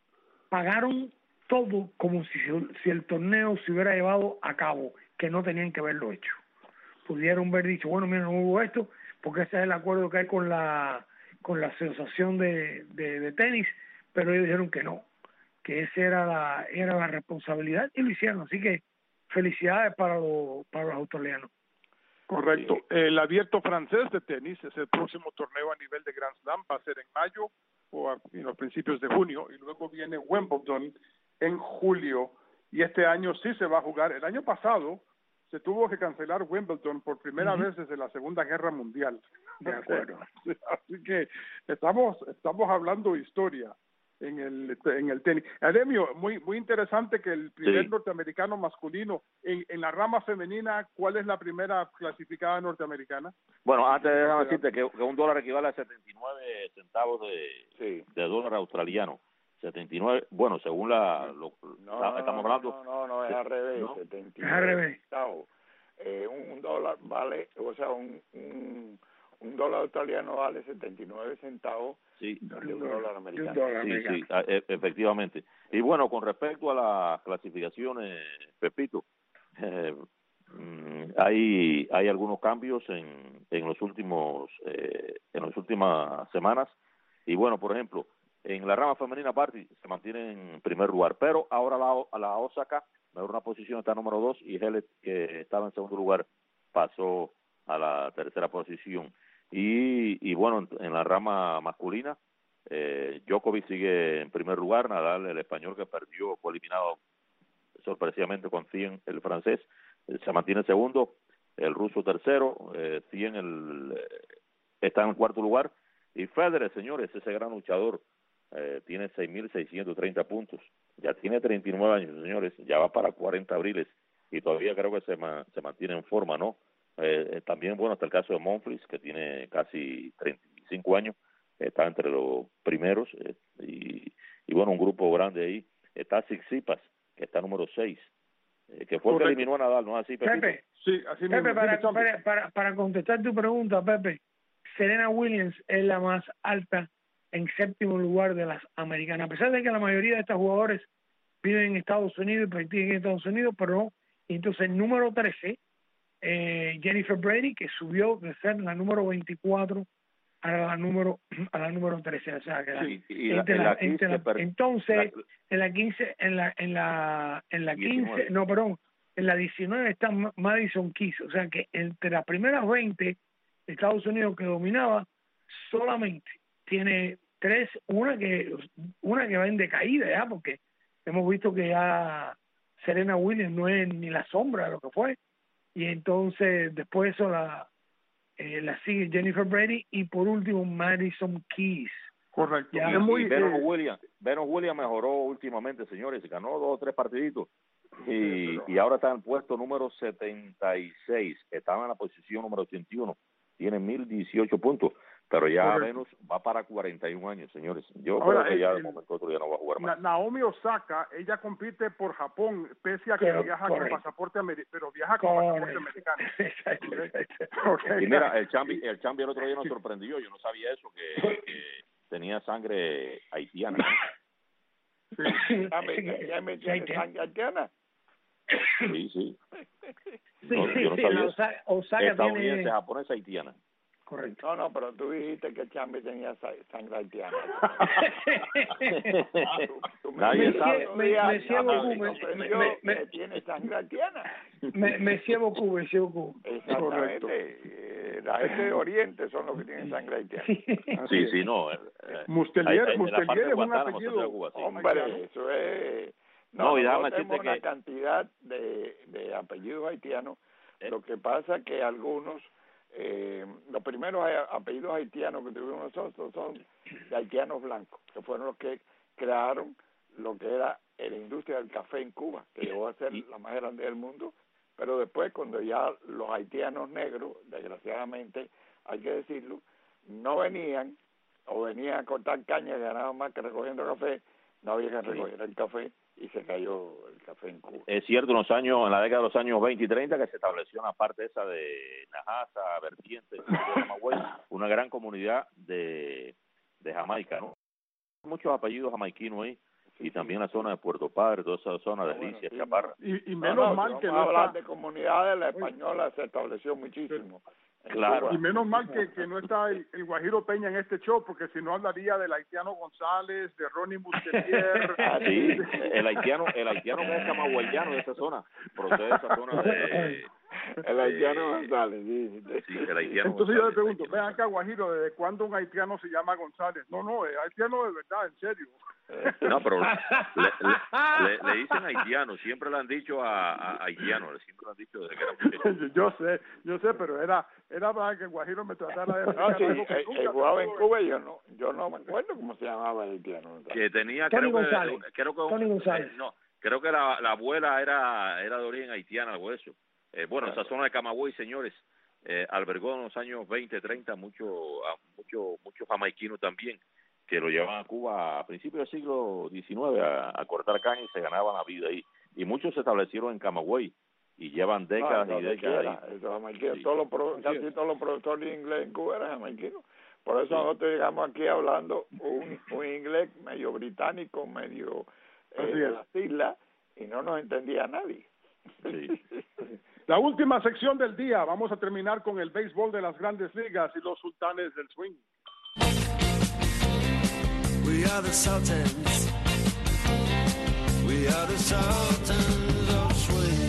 Pagaron todo como si, si el torneo se hubiera llevado a cabo, que no tenían que haberlo hecho. Pudieron haber dicho, bueno, mira, no hubo esto, porque ese es el acuerdo que hay con la con la asociación de, de, de tenis, pero ellos dijeron que no, que esa era la era la responsabilidad, y lo hicieron. Así que felicidades para los para los australianos. Correcto. El abierto francés de tenis es el próximo torneo a nivel de Grand Slam, va a ser en mayo o a, en los principios de junio, y luego viene Wimbledon en julio, y este año sí se va a jugar. El año pasado se tuvo que cancelar Wimbledon por primera uh-huh. vez desde la Segunda Guerra Mundial. De acuerdo. Así que estamos estamos hablando historia en el en el tenis. Ademio, muy muy interesante que el primer sí. norteamericano masculino en, en la rama femenina, ¿cuál es la primera clasificada norteamericana? Bueno, antes déjame decirte que, que un dólar equivale a setenta y nueve centavos de, sí. de dólar australiano. setenta y nueve, bueno, según la lo, no, la, estamos hablando. No, no, no, es al revés, ¿no? setenta y nueve es al revés. Centavos. Eh, un, un dólar vale, o sea, un, un, un dólar australiano vale setenta y nueve centavos sí. de un dólar americano. Dólar sí, americano. sí, e- efectivamente. Y bueno, con respecto a las clasificaciones, Pepito, eh, hay hay algunos cambios en en los últimos eh, en las últimas semanas. Y bueno, por ejemplo, en la rama femenina, Barty se mantiene en primer lugar, pero ahora la, la Osaka mejor una posición, está número dos, y Hellett, que estaba en segundo lugar, pasó a la tercera posición. Y, y bueno, en, en la rama masculina, eh, Djokovic sigue en primer lugar, Nadal, el español que perdió, fue eliminado sorpresivamente con cien, el francés, eh, se mantiene segundo, el ruso tercero, eh, cien el, eh, está en el cuarto lugar, y Federer, señores, ese gran luchador, eh, tiene seis mil seiscientos treinta puntos, ya tiene treinta y nueve años, señores, ya va para cuarenta abriles, y todavía creo que se, ma, se mantiene en forma, ¿no? Eh, también, bueno, está el caso de Monfils, que tiene casi treinta y cinco años, está entre los primeros, eh, y, y bueno, un grupo grande ahí. Está Tsitsipas, que está número seis, eh, que fue el que eliminó a Nadal, ¿no? Así, Pepito. Pepe, sí, así Pepe mismo. para, para, para, para contestar tu pregunta, Pepe, Serena Williams es la más alta en séptimo lugar de las americanas, a pesar de que la mayoría de estos jugadores viven en Estados Unidos y practican en Estados Unidos, pero no. Entonces, el número trece, eh, Jennifer Brady, que subió de ser la número veinticuatro a la número a la número trece, o sea, que la, sí, y la, entre la, la entre la, per, entonces la, en la quince en la en la en la quince, no, perdón, en la diecinueve está Madison Keys, o sea que entre las primeras veinte Estados Unidos que dominaba solamente tiene tres, una que una que va en decaída ya, porque hemos visto que ya Serena Williams no es ni la sombra de lo que fue, y entonces después de eso la eh, la sigue Jennifer Brady, y por último Madison Keys. Correcto. Ya, y, muy, y Venus eh, Williams Venus Williams mejoró últimamente, señores, ganó dos o tres partiditos, y, y ahora está en el puesto número setenta y seis, estaba en la posición número ochenta y uno, tiene mil dieciocho puntos. Pero ya Correcto. Venus va para cuarenta y un años, señores. Yo Ahora, creo que ya el- de momento otro ya no va a jugar Na- más. Naomi Osaka, ella compite por Japón, pese a que Pero- viaja correcto. con pasaporte americano, pero viaja con pasaporte Correcto. americano. Exacto, exacto. Okay. Y mira, el Chambi, el Chambi el otro día nos sorprendió. Yo no sabía eso, que, que tenía sangre haitiana. ¿no? Sí. Ya me, ya me tiene sangre haitiana. Sí, sí. Sí, No, yo no sí, sabía la eso. Osaka, Osaka Estadounidense, tiene... japonesa, haitiana. Correcto. No, no, pero tú dijiste que Chambi tenía sa- sangre haitiana. Tú me Nadie dijiste sabe. el otro Me- día, me ciego Chambi Cuba, me- sorprendió me- me- que tiene sangre haitiana. Me, Monsieur beaucoup, Monsieur beaucoup. Exactamente. Eh, La gente de Oriente son los que tienen sangre haitiana. Sí, sí, no. eh, eh, Mustelier, ahí- ahí en la parte Mustelier de es un Guantánamo, apellido. centro de Cuba, sí. Hombre, eso es... No, y déjame nosotros tenemos decirte una que- cantidad de, de apellidos haitianos. Eh. Lo que pasa es que algunos, eh, los primeros a- apellidos haitianos que tuvimos nosotros son de haitianos blancos, que fueron los que crearon lo que era la industria del café en Cuba, que llegó a ser la más grande del mundo. Pero después, cuando ya los haitianos negros, desgraciadamente, hay que decirlo, no venían o venían a cortar caña y ganaban más que recogiendo café, no había que recoger el café y se cayó el café en Cuba. Es cierto, en los años, en la década de los años veinte y treinta, que se estableció una parte esa de Najasa, Vertiente, de Camagüey, una gran comunidad de, de Jamaica, ¿no? Muchos apellidos jamaiquinos ahí, y también la zona de Puerto Padre, toda esa zona de Bueno, Alicia, sí, Chaparra. Y, y No, menos no, mal si que vamos a no hablar está, de comunidades, la española se estableció muchísimo. en Claro. Cuba. y menos mal que, que no está el, el Guajiro Peña en este show, porque si no hablaría del haitiano González, de Ronnie Mustelier. Ah, sí, el haitiano, el haitiano que es camagüeyano de esa zona, procede de esa zona de... El haitiano eh, González, sí. Sí, el haitiano Entonces yo le González, pregunto, el ven haitiano. acá Guajiro, ¿desde cuándo un haitiano se llama González? No, no, es haitiano de verdad, en serio. No, pero le, le, le, le dicen haitiano, siempre le han dicho a, a haitiano, siempre le han dicho desde que era muchacho. Yo sé, yo sé, pero era era para que el Guajiro me tratara de No, explicar sí, algo que eh, nunca eh, se jugaba en pudo. Cuba y yo no, yo no me acuerdo cómo se llamaba el haitiano. González. Que tenía, Tony creo González. que, creo que Tony González. eh, no, creo que la, la abuela era era de origen haitiana, algo de eso. Eh, bueno, esa zona de Camagüey, señores, eh, albergó en los años veinte, treinta mucho, a mucho, muchos jamaiquinos también, que lo llevaban a Cuba a principios del siglo diecinueve a, a cortar caña y se ganaban la vida ahí. Y muchos se establecieron en Camagüey y llevan décadas Ah, y donde décadas quiera, ahí. esos jamaiquinos, Sí. todos los pro- casi todos los productores de inglés en Cuba eran jamaiquinos. Por eso nosotros llegamos aquí hablando un, un inglés medio británico, medio eh, Así de es. las islas, y no nos entendía nadie. Sí. La última sección del día, vamos a terminar con el béisbol de las grandes ligas y los sultanes del swing. We are the Sultans. We are the Sultans of Swing.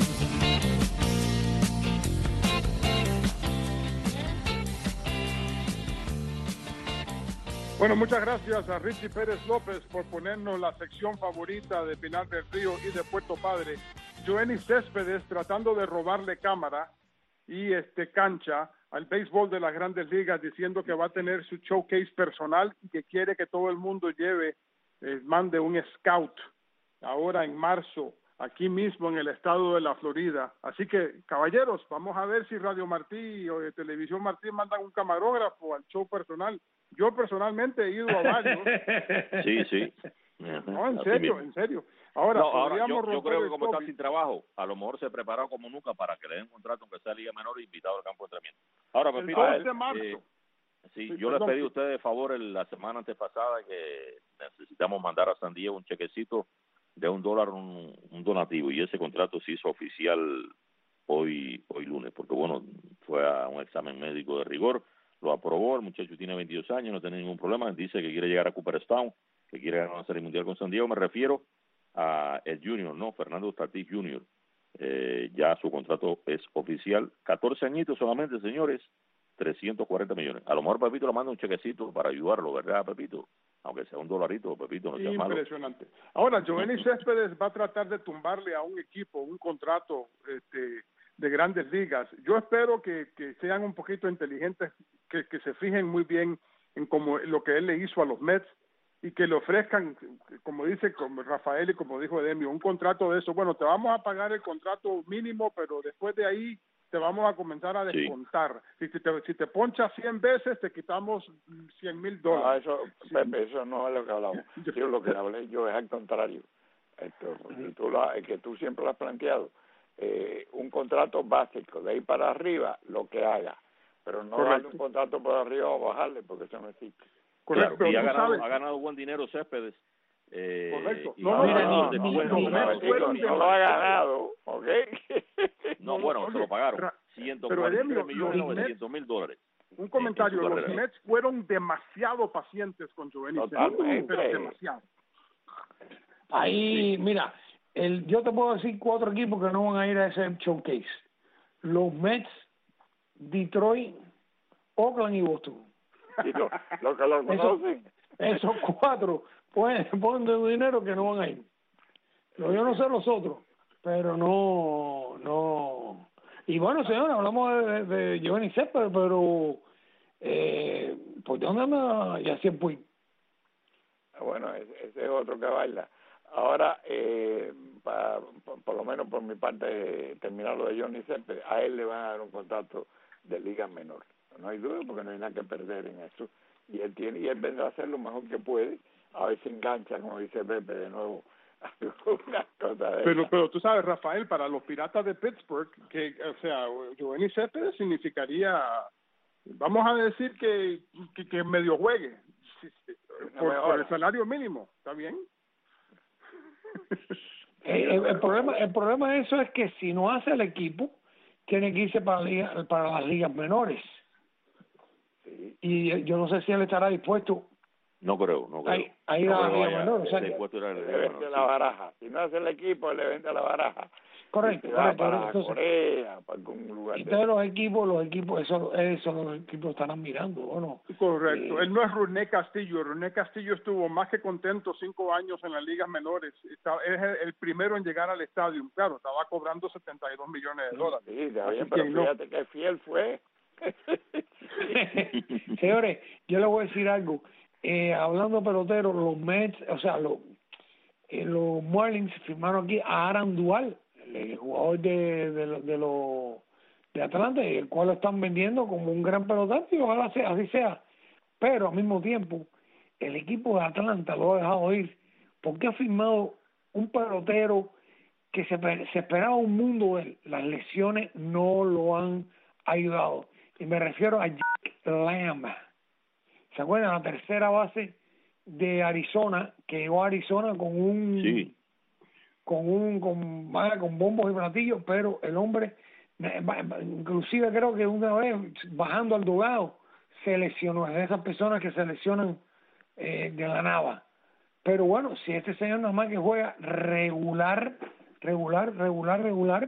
Bueno, muchas gracias a Richie Pérez López por ponernos la sección favorita de Pinar del Río y de Puerto Padre. Joenny Céspedes tratando de robarle cámara y este cancha al béisbol de las grandes ligas, diciendo que va a tener su showcase personal y que quiere que todo el mundo lleve, eh, mande un scout ahora en marzo, aquí mismo en el estado de la Florida. Así que, caballeros, vamos a ver si Radio Martí o de Televisión Martí mandan un camarógrafo al show personal. Yo personalmente he ido a varios. Sí, sí. No, en Así serio, mismo. en serio. Ahora, No, ahora podríamos yo, yo romper creo que el como está COVID. sin trabajo, a lo mejor se preparó como nunca para que le den contrato aunque sea liga menor e invitado al campo de entrenamiento. Ahora, El Pepito, dos él, de marzo. eh, sí, Sí, yo les perdón, pedí a sí. ustedes de favor el- la semana antepasada que necesitamos mandar a San Diego un chequecito de un dólar, un, un donativo, y ese contrato se hizo oficial hoy hoy lunes, porque bueno, fue a un examen médico de rigor, lo aprobó, el muchacho tiene veintidós años, no tiene ningún problema, dice que quiere llegar a Cooperstown, que quiere ganar una serie mundial con San Diego. Me refiero a el junior, no, Fernando Tatis junior Eh, ya su contrato es oficial, catorce añitos solamente, señores, trescientos cuarenta millones. A lo mejor Pepito le manda un chequecito para ayudarlo, ¿verdad, Pepito? Aunque sea un dolarito, Pepito, no sea malo. Impresionante. Ahora, Joenny Céspedes va a tratar de tumbarle a un equipo un contrato este, de grandes ligas. Yo espero que, que sean un poquito inteligentes, que, que se fijen muy bien en como lo que él le hizo a los Mets y que le ofrezcan, como dice como Rafael y como dijo Edemio, un contrato de eso. Bueno, te vamos a pagar el contrato mínimo, pero después de ahí te vamos a comenzar a descontar. Sí. Si, te, si te ponchas cien veces, te quitamos cien mil dólares. No, eso, sí. Pepe, eso no es lo que hablamos. Yo lo que hablé yo es al contrario. Esto, y tú lo, es que tú siempre lo has planteado. Eh, un contrato básico, de ahí para arriba, lo que haga. Pero no Correcto. darle un contrato por arriba o bajarle, porque eso no existe. Correcto. Claro, y ha ganado, sabes. ha ganado buen dinero Céspedes. Eh, Correcto. y No, ha mira, ganado ni- de ni- buen ni- dinero. ni- fueron no lo ha ganado, ¿ok? No, bueno, se lo pagaron. Ra- ciento pero, cuarenta y tres Edemio, millones los novecientos mil dólares. Un comentario, en su los carrera. Mets fueron demasiado pacientes con Giovanni Céspedes, Totalmente. pero demasiado. Ahí, mira, el, yo te puedo decir cuatro equipos que no van a ir a ese showcase. Los Mets, Detroit, Oakland y Boston. Y lo, lo que lo Eso- conocen. Esos cuatro pueden ponen de dinero que no van a ir. Yo no sé los otros, pero no, no. Y bueno, señor, hablamos de, de Giovanni Céspedes, pero eh, ¿por dónde anda Yasiel Puig? Bueno, ese, ese es otro que baila. Ahora, eh, pa, pa, por lo menos por mi parte, terminar lo de Johnny Céspedes, a él le van a dar un contrato de liga menor. No hay duda, porque no hay nada que perder en eso. Y él tiene y él vendrá a hacer lo mejor que puede. A ver si engancha, como dice Pepe, de nuevo. Una cosa de Pero, esa. pero tú sabes, Rafael, para los Piratas de Pittsburgh, que, o sea, Giovanni Céspedes significaría, vamos a decir que, que, que medio juegue, sí, sí, por, por el salario mínimo, ¿está bien? El, el, el problema el problema de eso es que si no hace el equipo, tiene que irse para, liga, para las ligas menores. Sí. Y yo no sé si él estará dispuesto No creo, no creo. Ahí- ahí va la liga menor, o sea Está que- dispuesto a ir a la Le liga vende menor, la sí. baraja. Si no hace el equipo, le vende la baraja. correcto, Y se va correcto, para entonces, Corea, para algún lugar. y de- todos los equipos, los equipos, eso, eso los equipos estarán mirando, ¿o no? Correcto. Eh, Él no es René Castillo. René Castillo estuvo más que contento cinco años en las ligas menores. Está, es el, el primero en llegar al estadio. Claro, estaba cobrando setenta y dos millones de dólares. Sí, está Así bien, que pero no. fíjate que fiel fue. Señores, yo les voy a decir algo. Eh, hablando de peloteros, los Mets, o sea, los, eh, los Marlins firmaron aquí a Aran Dual, el jugador de, de, lo- de, los de Atlanta, el cual lo están vendiendo como un gran pelotero, y ojalá sea, así sea. Pero al mismo tiempo, el equipo de Atlanta lo ha dejado ir porque ha firmado un pelotero que se, se esperaba un mundo de él. Las lesiones no lo han ayudado. Y me refiero a Jack Lamb. ¿Se acuerdan? La tercera base de Arizona, que llegó a Arizona con un Sí. con un con, vaya, con bombos y platillos, pero el hombre, eh, va- va- inclusive creo que una vez bajando al dogado se lesionó. Es de esas personas que se lesionan eh, de la nava. Pero bueno, si este señor nada más que juega regular, regular, regular, regular,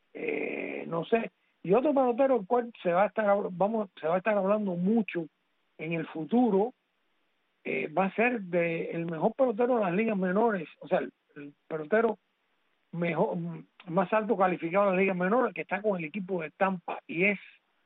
eh, no sé. Y otro pelotero el cual se va a estar vamos se va a estar hablando mucho en el futuro, eh, va a ser de el mejor pelotero de las ligas menores, o sea, el, el pelotero mejor más alto calificado de las ligas menores, que está con el equipo de Tampa, y es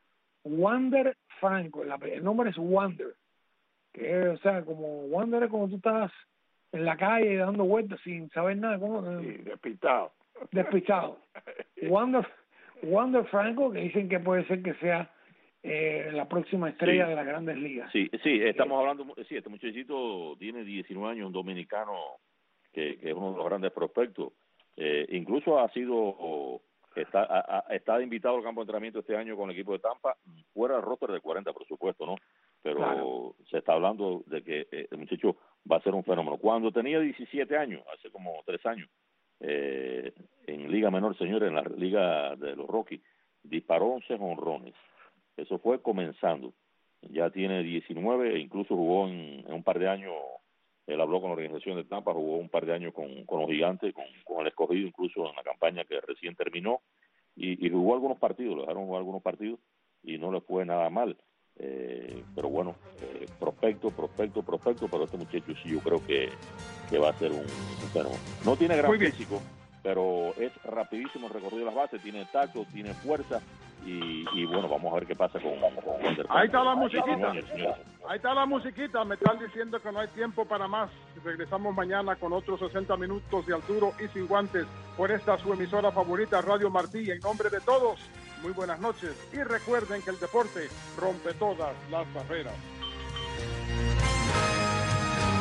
Wander Franco. El, el nombre es Wander, que es, o sea, como Wander es como tú estás en la calle dando vueltas sin saber nada, como Sí, despistado. despistado. Wander Wander Franco, que dicen que puede ser que sea eh, la próxima estrella Sí. de las Grandes Ligas. Sí, sí, estamos hablando, sí, este muchachito tiene diecinueve años, un dominicano que, que es uno de los grandes prospectos. Eh, incluso ha sido, está, ha, ha- está invitado al campo de entrenamiento este año con el equipo de Tampa, fuera del roster de cuarenta, por supuesto, ¿no? Pero Claro. se está hablando de que eh, el muchacho va a ser un fenómeno. Cuando tenía diecisiete años, hace como tres años, eh, en Liga Menor, señores, en la Liga de los Rockies, disparó once jonrones. Eso fue comenzando. Ya tiene diecinueve e incluso jugó en, en un par de años. Él habló con la organización de Tampa, jugó un par de años con, con los Gigantes, con, con el Escogido, incluso en la campaña que recién terminó, y, y jugó algunos partidos, le dejaron jugar algunos partidos y no le fue nada mal. Eh, pero bueno, eh, prospecto, prospecto, prospecto, pero este muchacho sí yo creo que, que va a ser un, un fenómeno. No tiene gran Muy bien. físico, pero es rapidísimo el recorrido de las bases, tiene tacto, tiene fuerza, y, y bueno, vamos a ver qué pasa con, con Wander. Ahí está la Franco. musiquita. Señores, señores. Ahí está la musiquita. Me están diciendo que no hay tiempo para más. Regresamos mañana con otros sesenta minutos de Arturo y Sin Guantes por esta su emisora favorita, Radio Martí. En nombre de todos, muy buenas noches y recuerden que el deporte rompe todas las barreras.